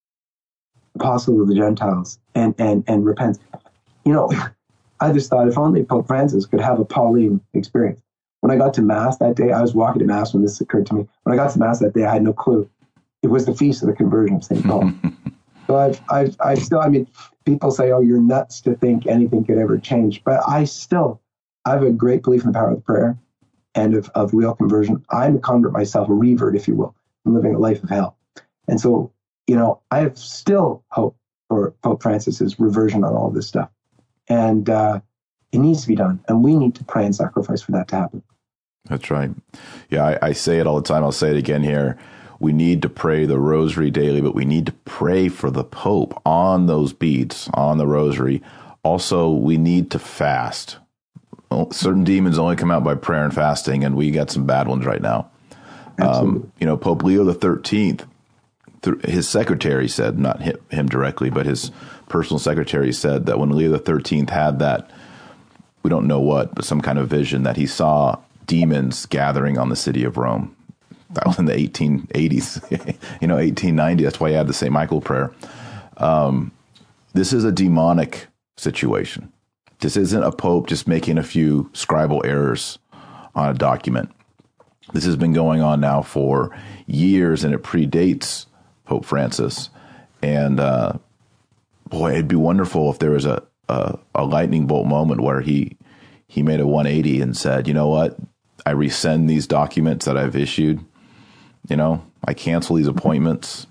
apostle of the Gentiles, and, and, and repents. You know, I just thought if only Pope Francis could have a Pauline experience. When I got to Mass that day, I was walking to Mass when this occurred to me. When I got to Mass that day, I had no clue. It was the feast of the conversion of Saint Paul. So I've, I've, I've still, I mean, people say, oh, you're nuts to think anything could ever change. But I still, I have a great belief in the power of prayer and of, of real conversion. I'm a convert myself, a revert, if you will. I'm living a life of hell. And so, you know, I have still hope for Pope Francis's reversion on all this stuff. And uh, it needs to be done. And we need to pray and sacrifice for that to happen. That's right. Yeah, I, I say it all the time. I'll say it again here. We need to pray the rosary daily, but we need to pray for the Pope on those beads, on the rosary. Also, we need to fast. Well, certain demons only come out by prayer and fasting, and we got some bad ones right now. Um, you know, Pope Leo the thirteenth, his secretary said, not him, him directly, but his personal secretary said that when Leo the thirteenth had that, we don't know what, but some kind of vision, that he saw demons gathering on the city of Rome. That was in the eighteen eighties, you know, eighteen ninety. That's why he had the Saint Michael prayer. Um, this is a demonic situation. This isn't a pope just making a few scribal errors on a document. This has been going on now for years, and it predates Pope Francis. And uh, boy, it'd be wonderful if there was a, a, a lightning bolt moment where he he made a one eighty and said, you know what, I rescind these documents that I've issued. You know, I cancel these appointments.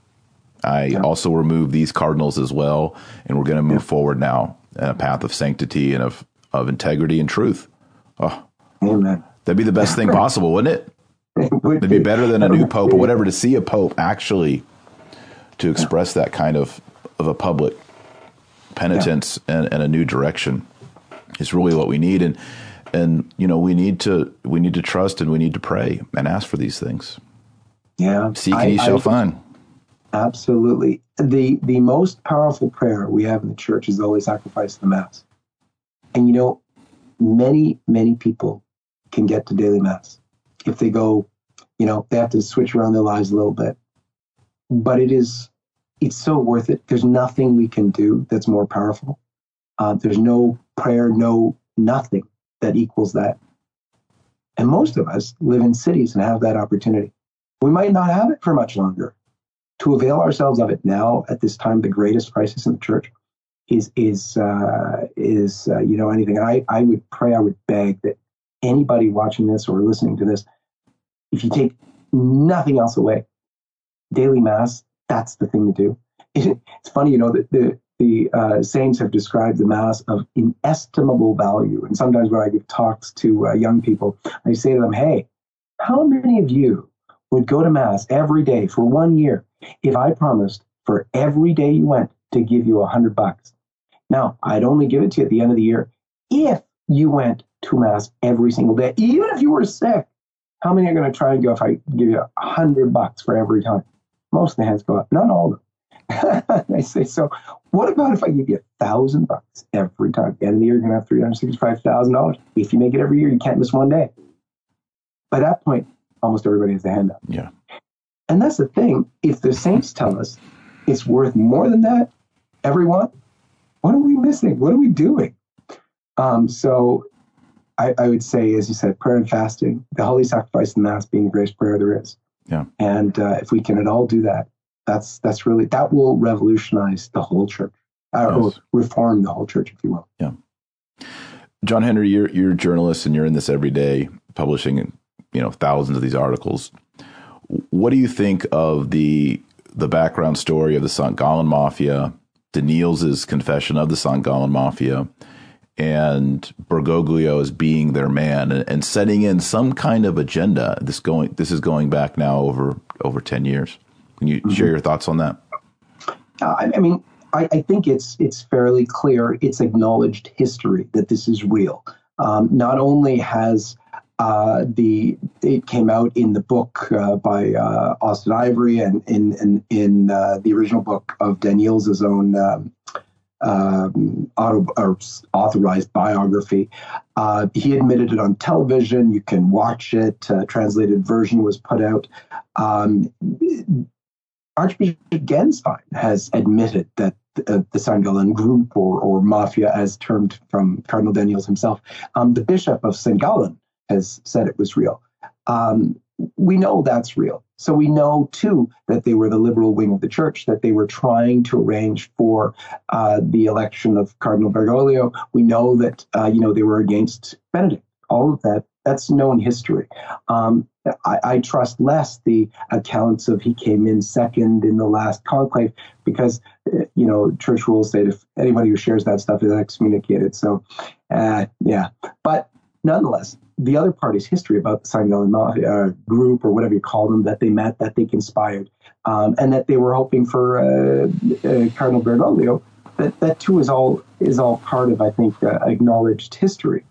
I yeah. also remove these cardinals as well, and we're going to move yeah. forward now in a path of sanctity and of, of integrity and truth. Oh, Amen. That'd be the best thing possible, wouldn't it? It would It'd be better than a new pope or whatever, to see a pope actually to express that kind of, of a public penitence yeah. and, and a new direction is really what we need. And, and, you know, we need to, we need to trust and we need to pray and ask for these things. Yeah. Seek and ye shall I, find. Absolutely. The the most powerful prayer we have in the church is the Holy Sacrifice of the Mass. And, you know, many, many people can get to daily Mass if they go, you know, they have to switch around their lives a little bit. But it is, it's so worth it. There's nothing we can do that's more powerful. Uh, there's no prayer, no nothing that equals that. And most of us live in cities and have that opportunity. We might not have it for much longer. To avail ourselves of it now at this time, the greatest crisis in the church is, is, uh, is uh, you know, anything. I, I would pray, I would beg that anybody watching this or listening to this, if you take nothing else away, daily Mass, that's the thing to do. It's funny, you know, the, the, the uh, saints have described the Mass of inestimable value. And sometimes when I give talks to uh, young people, I say to them, hey, how many of you would go to Mass every day for one year if I promised for every day you went to give you a hundred bucks? Now, I'd only give it to you at the end of the year if you went to Mass every single day, even if you were sick. How many are going to try and go if I give you a hundred bucks for every time? Most of the hands go up, not all of them. I say, so What about if I give you a thousand bucks every time? At the end of the year, you're going to have three hundred sixty-five thousand dollars. If you make it every year, you can't miss one day. By that point, almost everybody has a hand up. Yeah. And that's the thing. If the saints tell us it's worth more than that, everyone, what are we missing? What are we doing? Um, so I, I would say, as you said, prayer and fasting, the holy sacrifice and mass being the greatest prayer there is. Yeah. And uh, if we can at all do that, that's that's really, that will revolutionize the whole church, uh, Yes. or reform the whole church, if you will. Yeah. John Henry, you're you're a journalist and you're in this every day, publishing, you know, thousands of these articles. What do you think of the the background story of the Sankt Gallen Mafia, Daniels's confession of the Sankt Gallen Mafia, and Bergoglio as being their man, and, and setting in some kind of agenda? This going this is going back now over over ten years. Can you mm-hmm. share your thoughts on that? Uh, I, I mean, I, I think it's it's fairly clear. It's acknowledged history that this is real. Um, not only has uh, the it came out in the book uh, by uh, Austin Ivory and in in, in uh, the original book of Daniels's own um, um, auto, or authorized biography. Uh, he admitted it on television. You can watch it. A translated version was put out. Um, Archbishop Genstein has admitted that uh, the Sankt Gallen group, or, or mafia as termed from Cardinal Daniels himself, um, the Bishop of Saint Gallen has said it was real. Um, we know that's real. So we know, too, that they were the liberal wing of the church, that they were trying to arrange for uh, the election of Cardinal Bergoglio. We know that, uh, you know, they were against Benedict. All of that, that's known history. Um, I, I trust less the accounts of he came in second in the last conclave, because, you know, church rules say if anybody who shares that stuff is excommunicated. So, uh, yeah. But nonetheless, the other part is history about the Sankt Gallen uh, group, or whatever you call them, that they met, that they conspired, um, and that they were hoping for uh, uh, Cardinal Bergoglio. That that too is all is all part of, I think, uh, acknowledged history.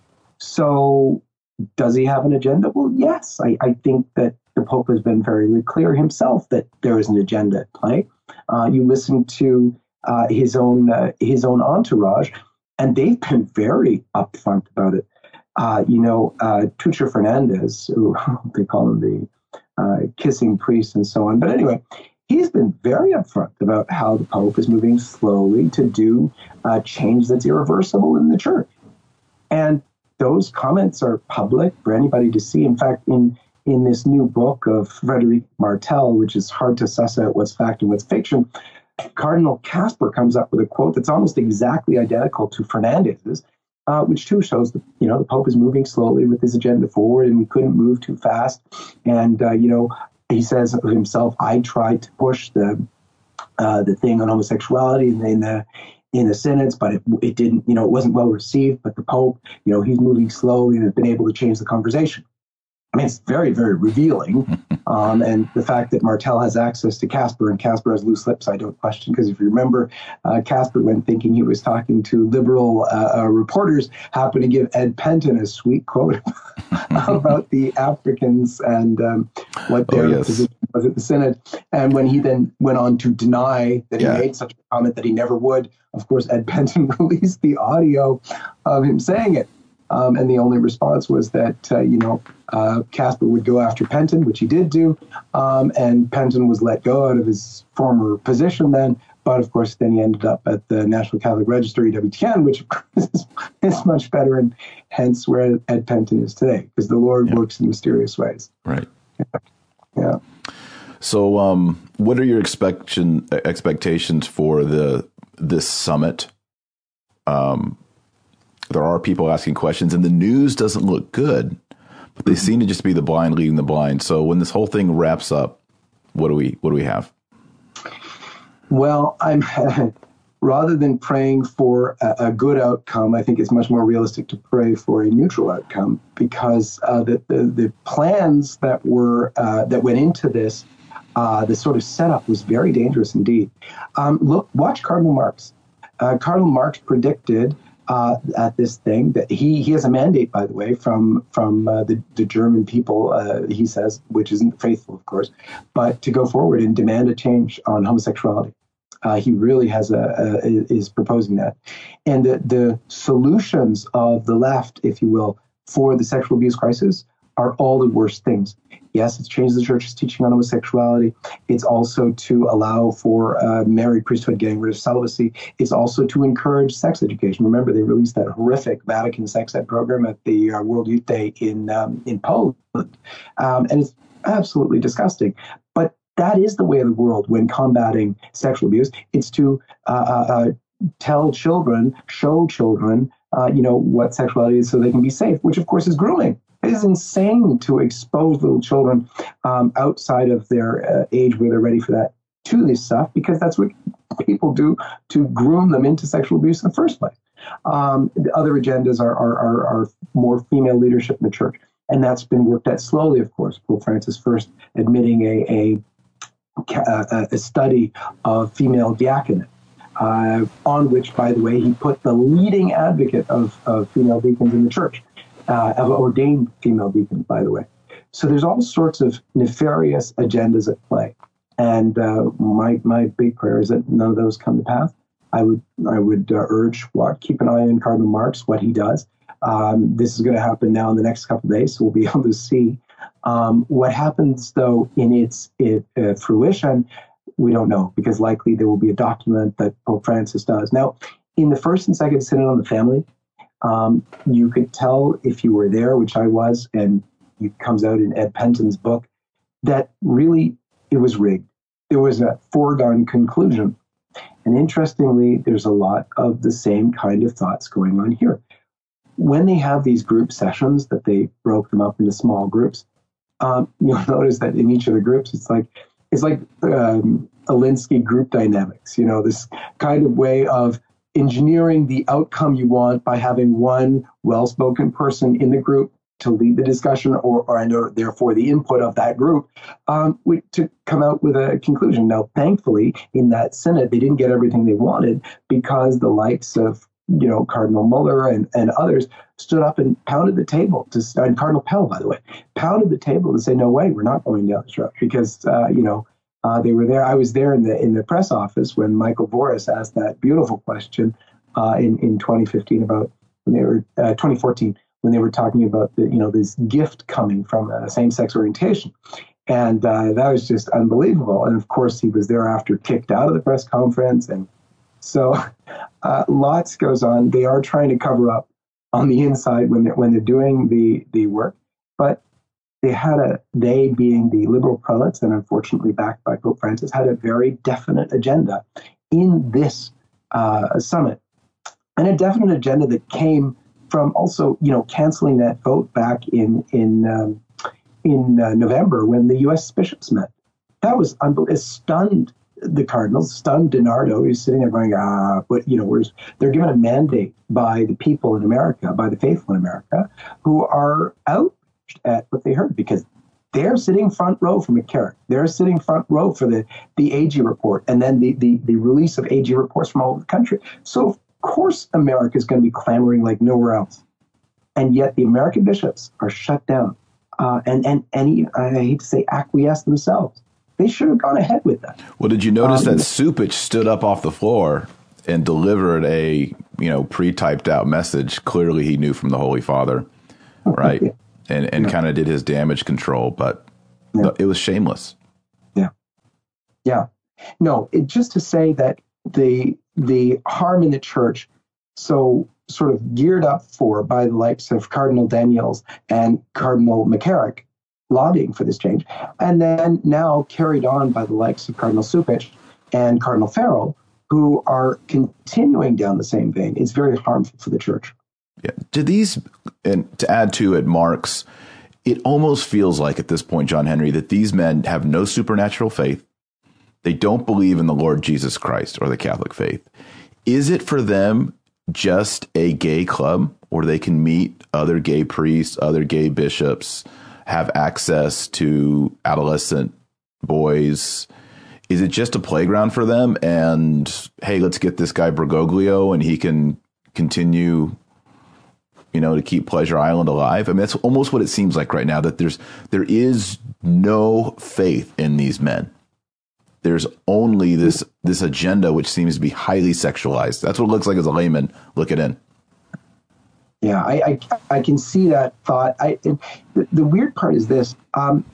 So, does he have an agenda? Well, yes. I, I think that the Pope has been very clear himself that there is an agenda at play. Uh, you listen to uh, his own uh, his own entourage, and they've been very upfront about it. Uh, you know, uh, Tuccio Fernandez, who they call him the uh, kissing priest and so on. But anyway, he's been very upfront about how the Pope is moving slowly to do uh, change that's irreversible in the church. And those comments are public for anybody to see. In fact, in in this new book of Frederic Martel, which is hard to suss out what's fact and what's fiction, Cardinal Casper comes up with a quote that's almost exactly identical to Fernandez's, uh, which too shows that, you know, the Pope is moving slowly with his agenda forward, and we couldn't move too fast. And, uh, you know, he says of himself, I tried to push the uh, the thing on homosexuality in the in the synods, but it, it didn't, you know, it wasn't well received. But the Pope, you know, he's moving slowly and has been able to change the conversation. I mean, it's very, very revealing. Um, and the fact that Martel has access to Casper, and Casper has loose lips, I don't question, because if you remember, uh, Casper, when thinking he was talking to liberal uh, uh, reporters, happened to give Ed Penton a sweet quote about the Africans and um, what their oh, yes. position was at the Synod. And when he then went on to deny that yeah. he made such a comment that he never would, of course, Ed Penton released the audio of him saying it. Um, and the only response was that, uh, you know, uh, Casper would go after Penton, which he did do. Um, and Penton was let go out of his former position then. But, of course, then he ended up at the National Catholic Register, E W T N, which is, is much better, and hence where Ed Penton is today, because the Lord yeah. works in mysterious ways. Right. Yeah. yeah. So um, what are your expectation, expectations for the this summit? Um There are people asking questions, and the news doesn't look good, but they seem to just be the blind leading the blind. So when this whole thing wraps up, what do we what do we have? Well, I'm rather than praying for a, a good outcome, I think it's much more realistic to pray for a neutral outcome, because uh, the, the the plans that were uh, that went into this, uh, the sort of setup was very dangerous indeed. Um, look, watch Cardinal Marx. Uh, Cardinal Marx predicted. Uh, at this thing that he he has a mandate, by the way, from from uh, the, the German people, uh, he says, which isn't faithful, of course, but to go forward and demand a change on homosexuality. Uh, he really has a, a is proposing that, and the the solutions of the left, if you will, for the sexual abuse crisis are all the worst things. Yes, it's changed the church's teaching on homosexuality. It's also to allow for uh, married priesthood, getting rid of celibacy. It's also to encourage sex education. Remember, they released that horrific Vatican sex ed program at the uh, World Youth Day in um, in Poland, um, and it's absolutely disgusting. But that is the way of the world when combating sexual abuse. It's to uh, uh, tell children, show children, uh, you know, what sexuality is so they can be safe, which of course is grooming. It is insane to expose little children um, outside of their uh, age where they're ready for that to this stuff, because that's what people do to groom them into sexual abuse in the first place. Um, the other agendas are, are, are, are more female leadership in the church. And that's been worked at slowly, of course. Pope Francis first admitting a, a, a, a study of female diaconate, uh, on which, by the way, he put the leading advocate of, of female deacons in the church. Uh, of ordained female deacons, by the way. So there's all sorts of nefarious agendas at play, and uh, my my big prayer is that none of those come to pass. I would I would uh, urge what keep an eye on Cardinal Marx, what he does. Um, this is going to happen now in the next couple of days, so we'll be able to see um, what happens. Though in its it, uh, fruition, we don't know, because likely there will be a document that Pope Francis does. Now, in the first and second Synod on the Family, Um, you could tell if you were there, which I was, and it comes out in Ed Penton's book, that really it was rigged. There was a foregone conclusion. And interestingly, there's a lot of the same kind of thoughts going on here. When they have these group sessions that they broke them up into small groups, um, you'll notice that in each of the groups, it's like it's like um, Alinsky group dynamics, you know, this kind of way of engineering the outcome you want by having one well-spoken person in the group to lead the discussion, or, or and or therefore the input of that group, um, to come out with a conclusion. Now, thankfully, in that synod, they didn't get everything they wanted, because the likes of, you know, Cardinal Muller and, and others stood up and pounded the table, to, and Cardinal Pell, by the way, pounded the table to say, no way, we're not going down this road, because, uh, you know, Uh, they were there. I was there in the in the press office when Michael Voris asked that beautiful question uh, in in twenty fifteen about when they were uh, twenty fourteen when they were talking about the you know this gift coming from a same-sex orientation, and uh, that was just unbelievable. And of course, he was thereafter kicked out of the press conference, and so uh, lots goes on. They are trying to cover up on the inside when they're when they're doing the the work, but they had a, they being the liberal prelates, and unfortunately backed by Pope Francis, had a very definite agenda in this uh, summit. And a definite agenda that came from also, you know, canceling that vote back in in um, in uh, November when the U S bishops met. That was unbelievable. It stunned the cardinals, stunned DiNardo. He's sitting there going, ah, but, you know, where's, they're given a mandate by the people in America, by the faithful in America, who are out at what they heard, because they're sitting front row for McCarrick. They're sitting front row for the, the A G report, and then the, the, the release of A G reports from all over the country. So, of course, America is going to be clamoring like nowhere else. And yet the American bishops are shut down. Uh, and, and, and I hate to say acquiesce themselves. They should have gone ahead with that. Well, did you notice um, that Cupich stood up off the floor and delivered a, you know, pre-typed out message? Clearly he knew from the Holy Father, right? yeah. And and yeah. kind of did his damage control, but yeah. it was shameless. Yeah, yeah. No, it, just to say that the the harm in the church, so sort of geared up for by the likes of Cardinal Daniels and Cardinal McCarrick lobbying for this change, and then now carried on by the likes of Cardinal Cupich and Cardinal Farrell, who are continuing down the same vein. It's very harmful for the church. Yeah. Do these, and to add to it, Marx, it almost feels like at this point, John Henry, that these men have no supernatural faith. They don't believe in the Lord Jesus Christ or the Catholic faith. Is it for them just a gay club where they can meet other gay priests, other gay bishops, have access to adolescent boys? Is it just a playground for them? And, hey, let's get this guy Bergoglio and he can continue, you know, to keep Pleasure Island alive. I mean, that's almost what it seems like right now, that there's there is no faith in these men. there's only this this agenda which seems to be highly sexualized. That's what it looks like as a layman looking in. Yeah, I I, I can see that thought. I the, the weird part is this. Um,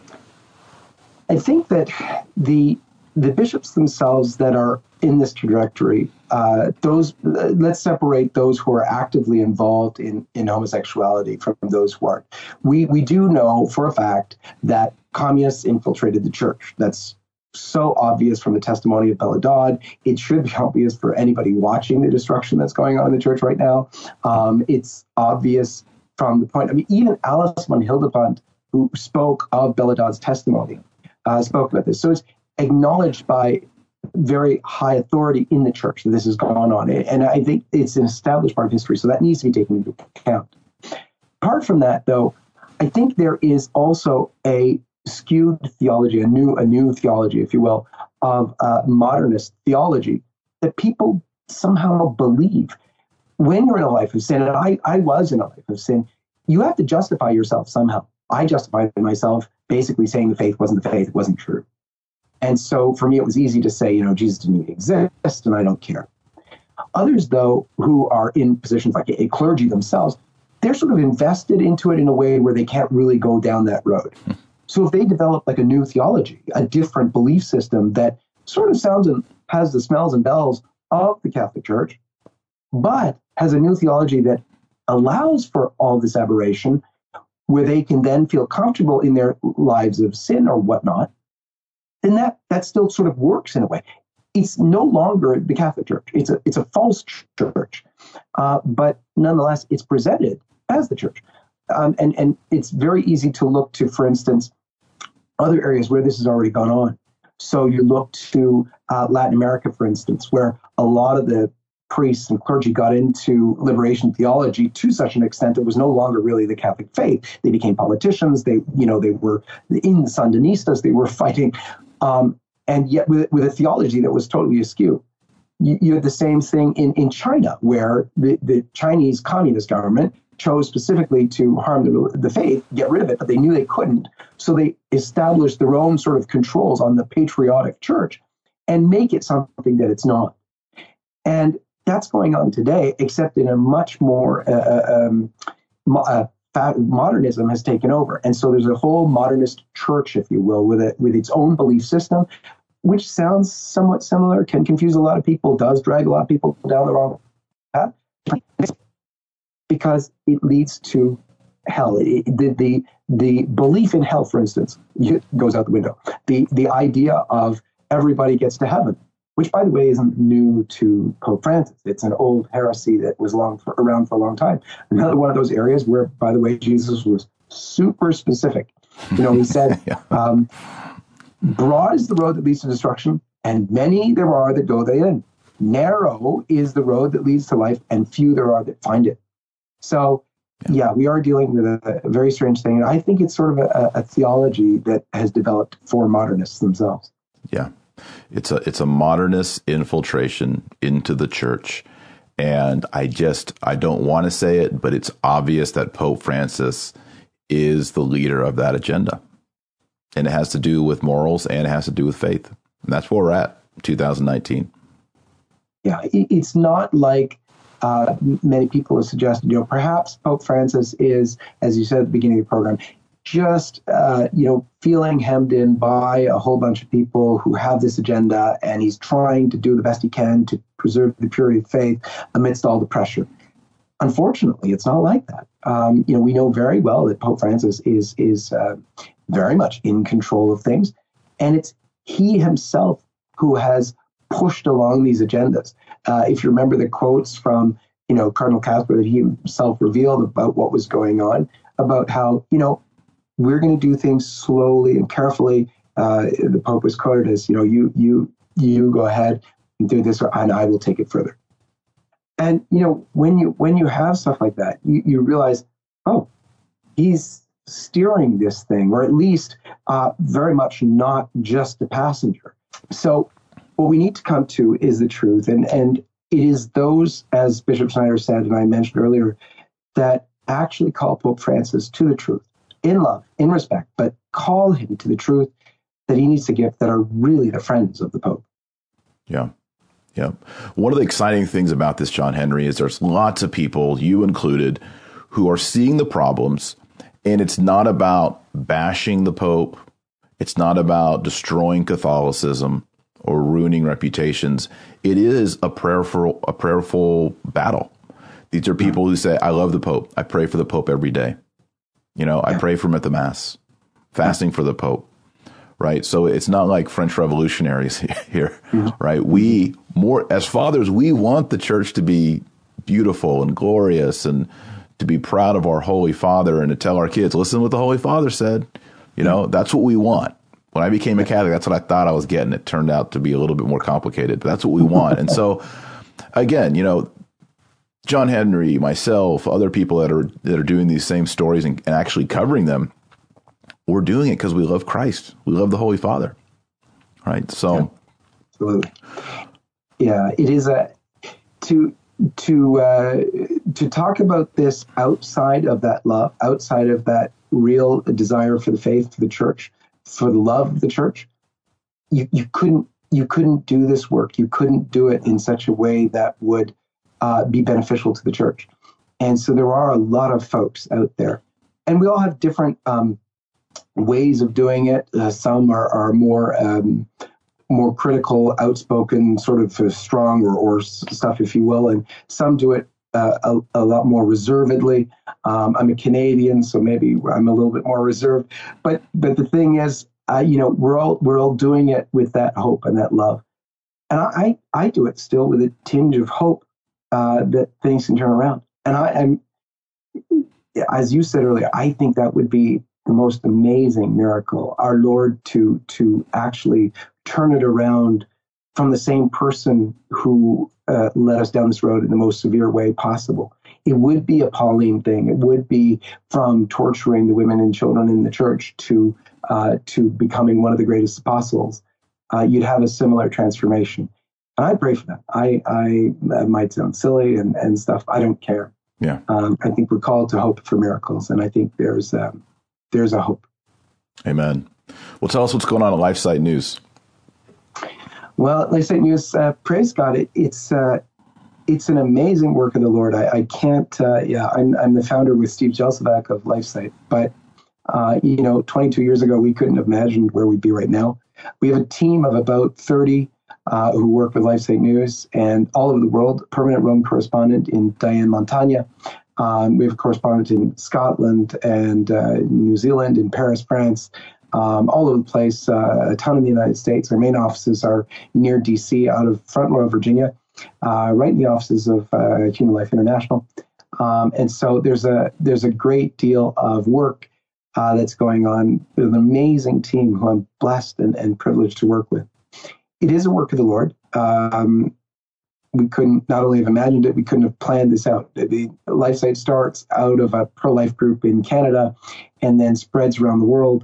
I think that the the bishops themselves that are in this trajectory, uh, those uh, let's separate those who are actively involved in, in homosexuality from those who aren't. We we do know for a fact that communists infiltrated the church. That's so obvious from the testimony of Bella Dodd. It should be obvious for anybody watching the destruction that's going on in the church right now. Um, it's obvious from the point. I mean, even Alice von Hildebrand, who spoke of Bella Dodd's testimony, uh, spoke about this. So it's acknowledged by very high authority in the church that this has gone on. And I think it's an established part of history, so that needs to be taken into account. Apart from that, though, I think there is also a skewed theology, a new a new theology, if you will, of uh, modernist theology that people somehow believe. When you're in a life of sin, and I, I was in a life of sin, you have to justify yourself somehow. I justified myself basically saying the faith wasn't the faith, it wasn't true. And so for me, it was easy to say, you know, Jesus didn't even exist, and I don't care. Others, though, who are in positions like a clergy themselves, they're sort of invested into it in a way where they can't really go down that road. So if they develop like a new theology, a different belief system that sort of sounds and has the smells and bells of the Catholic Church, but has a new theology that allows for all this aberration, where they can then feel comfortable in their lives of sin or whatnot, then that, that still sort of works in a way. It's no longer the Catholic Church. It's a it's a false church, uh, but nonetheless, it's presented as the church. Um, and, and it's very easy to look to, for instance, other areas where this has already gone on. So you look to uh, Latin America, for instance, where a lot of the priests and clergy got into liberation theology to such an extent it was no longer really the Catholic faith. They became politicians. They, you know, they were in the Sandinistas. They were fighting, um, and yet with, with a theology that was totally askew. You, you had the same thing in, in China, where the, the Chinese Communist government chose specifically to harm the, the faith, get rid of it, but they knew they couldn't. So they established their own sort of controls on the patriotic church and make it something that it's not. And that's going on today, except in a much more uh, um, uh, modernism has taken over. And so there's a whole modernist church, if you will, with it, with its own belief system, which sounds somewhat similar, can confuse a lot of people, does drag a lot of people down the wrong path, because it leads to hell. It, the, the the belief in hell, for instance, goes out the window. The the idea of everybody gets to heaven, which, by the way, isn't new to Pope Francis. It's an old heresy that was long for, around for a long time. Another one of those areas where, by the way, Jesus was super specific. You know, he said, yeah. um, broad is the road that leads to destruction, and many there are that go therein. Narrow is the road that leads to life, and few there are that find it. So, yeah, we are dealing with a, a very strange thing. And I think it's sort of a, a theology that has developed for modernists themselves. Yeah. It's a it's a modernist infiltration into the church. And I just, I don't want to say it, but it's obvious that Pope Francis is the leader of that agenda. And it has to do with morals and it has to do with faith. And that's where we're at, two thousand nineteen. Yeah, it's not like uh, many people have suggested, you know, perhaps Pope Francis is, as you said at the beginning of the program, just, uh, you know, feeling hemmed in by a whole bunch of people who have this agenda, and he's trying to do the best he can to preserve the purity of faith amidst all the pressure. Unfortunately, it's not like that. Um, you know, we know very well that Pope Francis is is uh, very much in control of things, and it's he himself who has pushed along these agendas. Uh, if you remember the quotes from, you know, Cardinal Kasper that he himself revealed about what was going on, about how, you know, we're going to do things slowly and carefully. Uh, the Pope was quoted as, you know, you you you go ahead and do this, and I will take it further. And, you know, when you when you have stuff like that, you, you realize, oh, he's steering this thing, or at least uh, very much not just a passenger. So what we need to come to is the truth. And, and it is those, as Bishop Schneider said, and I mentioned earlier, that actually call Pope Francis to the truth, in love, in respect, but call him to the truth that he needs to give that are really the friends of the Pope. Yeah. Yeah. One of the exciting things about this, John Henry, is there's lots of people, you included, who are seeing the problems, and it's not about bashing the Pope. It's not about destroying Catholicism or ruining reputations. It is a prayerful, a prayerful battle. These are people who say, I love the Pope. I pray for the Pope every day. You know, I pray for him at the Mass, fasting for the Pope. Right. So it's not like French revolutionaries here. Mm-hmm. Right. We more as fathers, we want the church to be beautiful and glorious and to be proud of our Holy Father and to tell our kids, listen to what the Holy Father said. You know, mm-hmm. that's what we want. When I became a Catholic, that's what I thought I was getting. It turned out to be a little bit more complicated, but that's what we want. And so, again, you know, John Henry, myself, other people that are that are doing these same stories and, and actually covering them, we're doing it because we love Christ. We love the Holy Father, right? So, yeah, absolutely. Yeah, it is a to to uh, to talk about this outside of that love, outside of that real desire for the faith, for the church, for the love of the church. You you couldn't you couldn't do this work. You couldn't do it in such a way that would uh, be beneficial to the church. And so there are a lot of folks out there, and we all have different Um, ways of doing it. Uh, some are, are more um, more critical, outspoken, sort of uh, strong or, or stuff, if you will, and some do it uh, a, a lot more reservedly. Um, I'm a Canadian, so maybe I'm a little bit more reserved. But but the thing is, uh, you know, we're all we're all doing it with that hope and that love, and I I do it still with a tinge of hope uh, that things can turn around. And I am, as you said earlier, I think that would be the most amazing miracle, our Lord to to actually turn it around from the same person who uh, led us down this road in the most severe way possible. It would be a Pauline thing. It would be from torturing the women and children in the church to uh, to becoming one of the greatest apostles. Uh, you'd have a similar transformation. And I pray for that. I, I that might sound silly and, and stuff. I don't care. Yeah. Um, I think we're called to hope for miracles. And I think there's um, there's a hope. Amen. Well, tell us what's going on at LifeSite News. Well, at LifeSite News, uh, praise God. It, it's uh, it's an amazing work of the Lord. I, I can't, uh, yeah, I'm, I'm the founder with Steve Jelsovac of LifeSite. But, uh, you know, twenty-two years ago, we couldn't have imagined where we'd be right now. We have a team of about thirty uh, who work with LifeSite News and all over the world, permanent Rome correspondent in Diane Montagna. Um, we have a correspondent in Scotland and uh, New Zealand, in Paris, France, um, all over the place, uh, a ton in the United States. Our main offices are near D C, out of Front Royal, Virginia, uh, right in the offices of uh, Human Life International. Um, and so there's a there's a great deal of work uh, that's going on with an amazing team who I'm blessed and, and privileged to work with. It is a work of the Lord. Um, we couldn't not only have imagined it, we couldn't have planned this out. The LifeSite starts out of a pro-life group in Canada and then spreads around the world.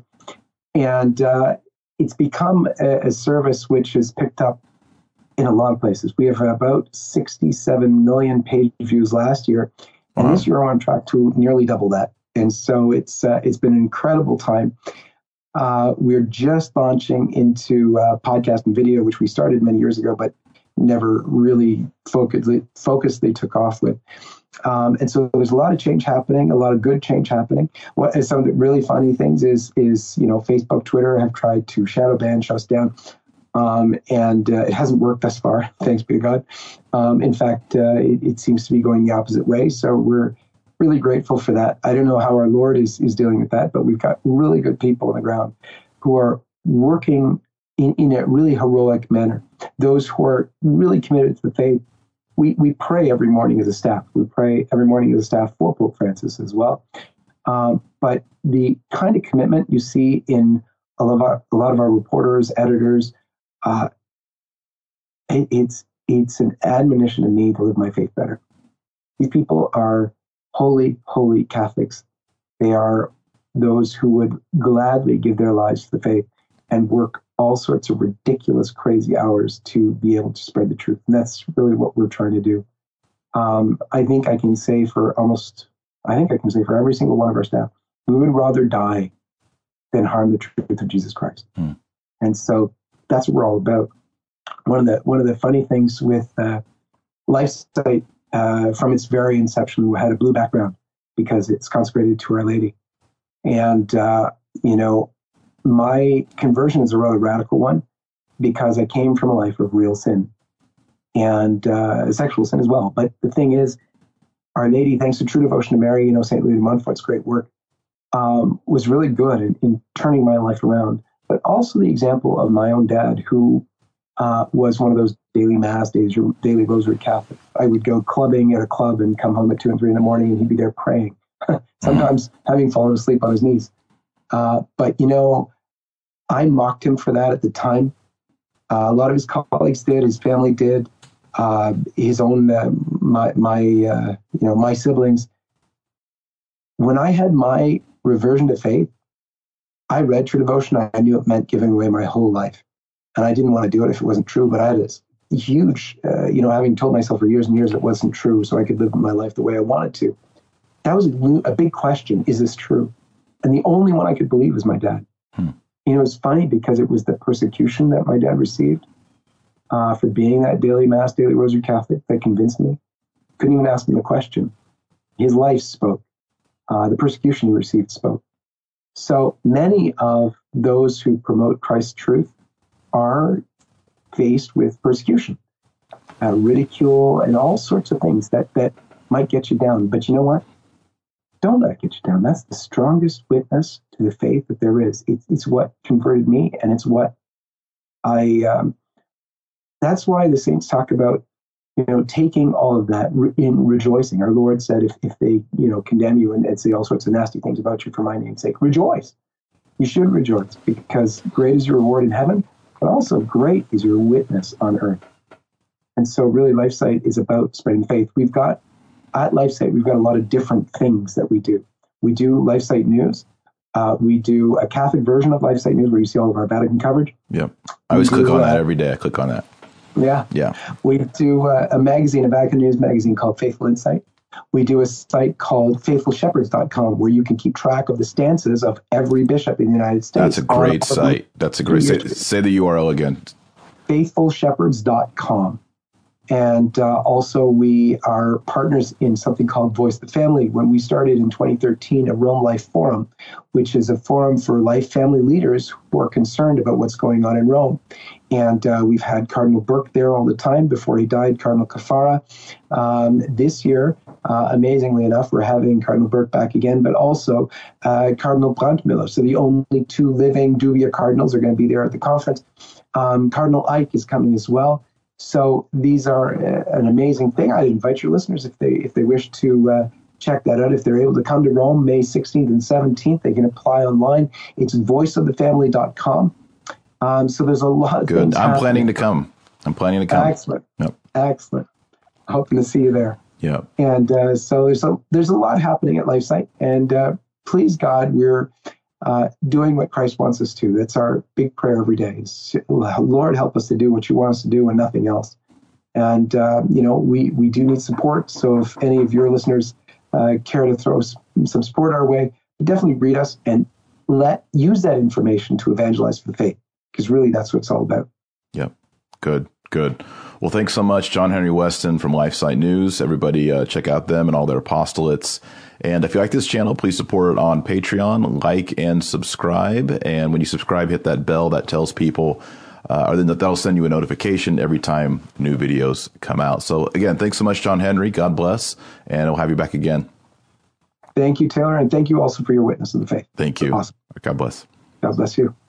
And uh, it's become a, a service which has picked up in a lot of places. We have about sixty-seven million page views last year. And Wow. This year we're on track to nearly double that. And so it's uh, it's been an incredible time. Uh, we're just launching into uh, podcast and video, which we started many years ago, but never really focused, focusedly took off with. Um, and so there's a lot of change happening, a lot of good change happening. What some of the really funny things is, is you know, Facebook, Twitter have tried to shadow ban, shut us down. Um, and uh, it hasn't worked thus far, thanks be to God. Um, in fact, uh, it, it seems to be going the opposite way. So we're really grateful for that. I don't know how our Lord is, is dealing with that, but we've got really good people on the ground who are working in, in a really heroic manner. Those who are really committed to the faith. We we pray every morning as a staff. We pray every morning as a staff for Pope Francis as well. Um, but the kind of commitment you see in a lot of our, a lot of our reporters, editors, uh, it, it's it's an admonition to me to live my faith better. These people are holy, holy Catholics. They are those who would gladly give their lives to the faith and work all sorts of ridiculous, crazy hours to be able to spread the truth. And that's really what we're trying to do. Um, I think I can say for almost, I think I can say for every single one of our staff, we would rather die than harm the truth of Jesus Christ. Hmm. And so that's what we're all about. One of the one of the funny things with uh, LifeSite, uh, from its very inception, we had a blue background because it's consecrated to Our Lady. And, uh, you know, my conversion is a rather radical one because I came from a life of real sin and uh, sexual sin as well. But the thing is, Our Lady, thanks to True Devotion to Mary, you know, Saint Louis de Montfort's great work, um, was really good in, in turning my life around. But also the example of my own dad, who uh, was one of those daily mass, daily, daily rosary Catholic. I would go clubbing at a club and come home at two and three in the morning, and he'd be there praying, sometimes having fallen asleep on his knees. Uh, but, you know, I mocked him for that at the time. Uh, a lot of his colleagues did, his family did, uh, his own, uh, my, my uh, you know, my siblings. When I had my reversion to faith, I read True Devotion. I knew it meant giving away my whole life. And I didn't want to do it if it wasn't true, but I had this huge, uh, you know, having told myself for years and years it wasn't true, so I could live my life the way I wanted to. That was a, a big question. Is this true? And the only one I could believe was my dad. Hmm. You know, it's funny because it was the persecution that my dad received uh, for being that daily mass, daily rosary Catholic that convinced me. Couldn't even ask him the question. His life spoke. Uh, the persecution he received spoke. So many of those who promote Christ's truth are faced with persecution, uh, ridicule, and all sorts of things that, that might get you down. But you know what? Don't let it get you down. That's the strongest witness to the faith that there is. It's, it's what converted me, and it's what I, um, that's why the saints talk about, you know, taking all of that in rejoicing. Our Lord said, if, if they, you know, condemn you and, and say all sorts of nasty things about you for my name's sake, rejoice. You should rejoice because great is your reward in heaven, but also great is your witness on earth. And so really LifeSite is about spreading faith. We've got, at LifeSite, we've got a lot of different things that we do. We do LifeSite News. Uh, we do a Catholic version of LifeSite News where you see all of our Vatican coverage. Yeah. I always click on that every day. I click on that. Yeah. Yeah. We do uh, a magazine, a Vatican News magazine called Faithful Insight. We do a site called faithful shepherds dot com where you can keep track of the stances of every bishop in the United States. That's a great site. That's a great site. Say the U R L again. faithful shepherds dot com. And uh, also we are partners in something called Voice the Family. When we started in twenty thirteen, a Rome Life Forum, which is a forum for life family leaders who are concerned about what's going on in Rome. And uh, we've had Cardinal Burke there all the time. Before he died, Cardinal Caffarra. Um, this year, uh, amazingly enough, we're having Cardinal Burke back again, but also uh, Cardinal Brandmüller. So the only two living Duvia cardinals are going to be there at the conference. Um, Cardinal Ike is coming as well. So these are uh, an amazing thing. I invite your listeners, if they if they wish to uh, check that out, if they're able to come to Rome May sixteenth and seventeenth, they can apply online. It's voice of the family dot com. Um, so there's a lot of Good. things I'm happening. planning to come. I'm planning to come. Excellent. Yep. Excellent. Hoping to see you there. Yeah. And uh, so there's a there's a lot happening at LifeSite, and uh, please God, we're uh, doing what Christ wants us to. That's our big prayer every day. Is, Lord, help us to do what you want us to do and nothing else. And uh, you know, we we do need support. So if any of your listeners uh, care to throw some support our way, definitely read us and let use that information to evangelize for the faith, because really that's what it's all about. Yep. Good. Good. Well, thanks so much, John Henry Weston from LifeSite News. Everybody uh, check out them and all their apostolates. And if you like this channel, please support it on Patreon, like and subscribe. And when you subscribe, hit that bell that tells people, uh, or then that'll send you a notification every time new videos come out. So again, thanks so much, John Henry. God bless. And we'll have you back again. Thank you, Taylor. And thank you also for your witness of the faith. Thank you. Awesome. God bless. God bless you.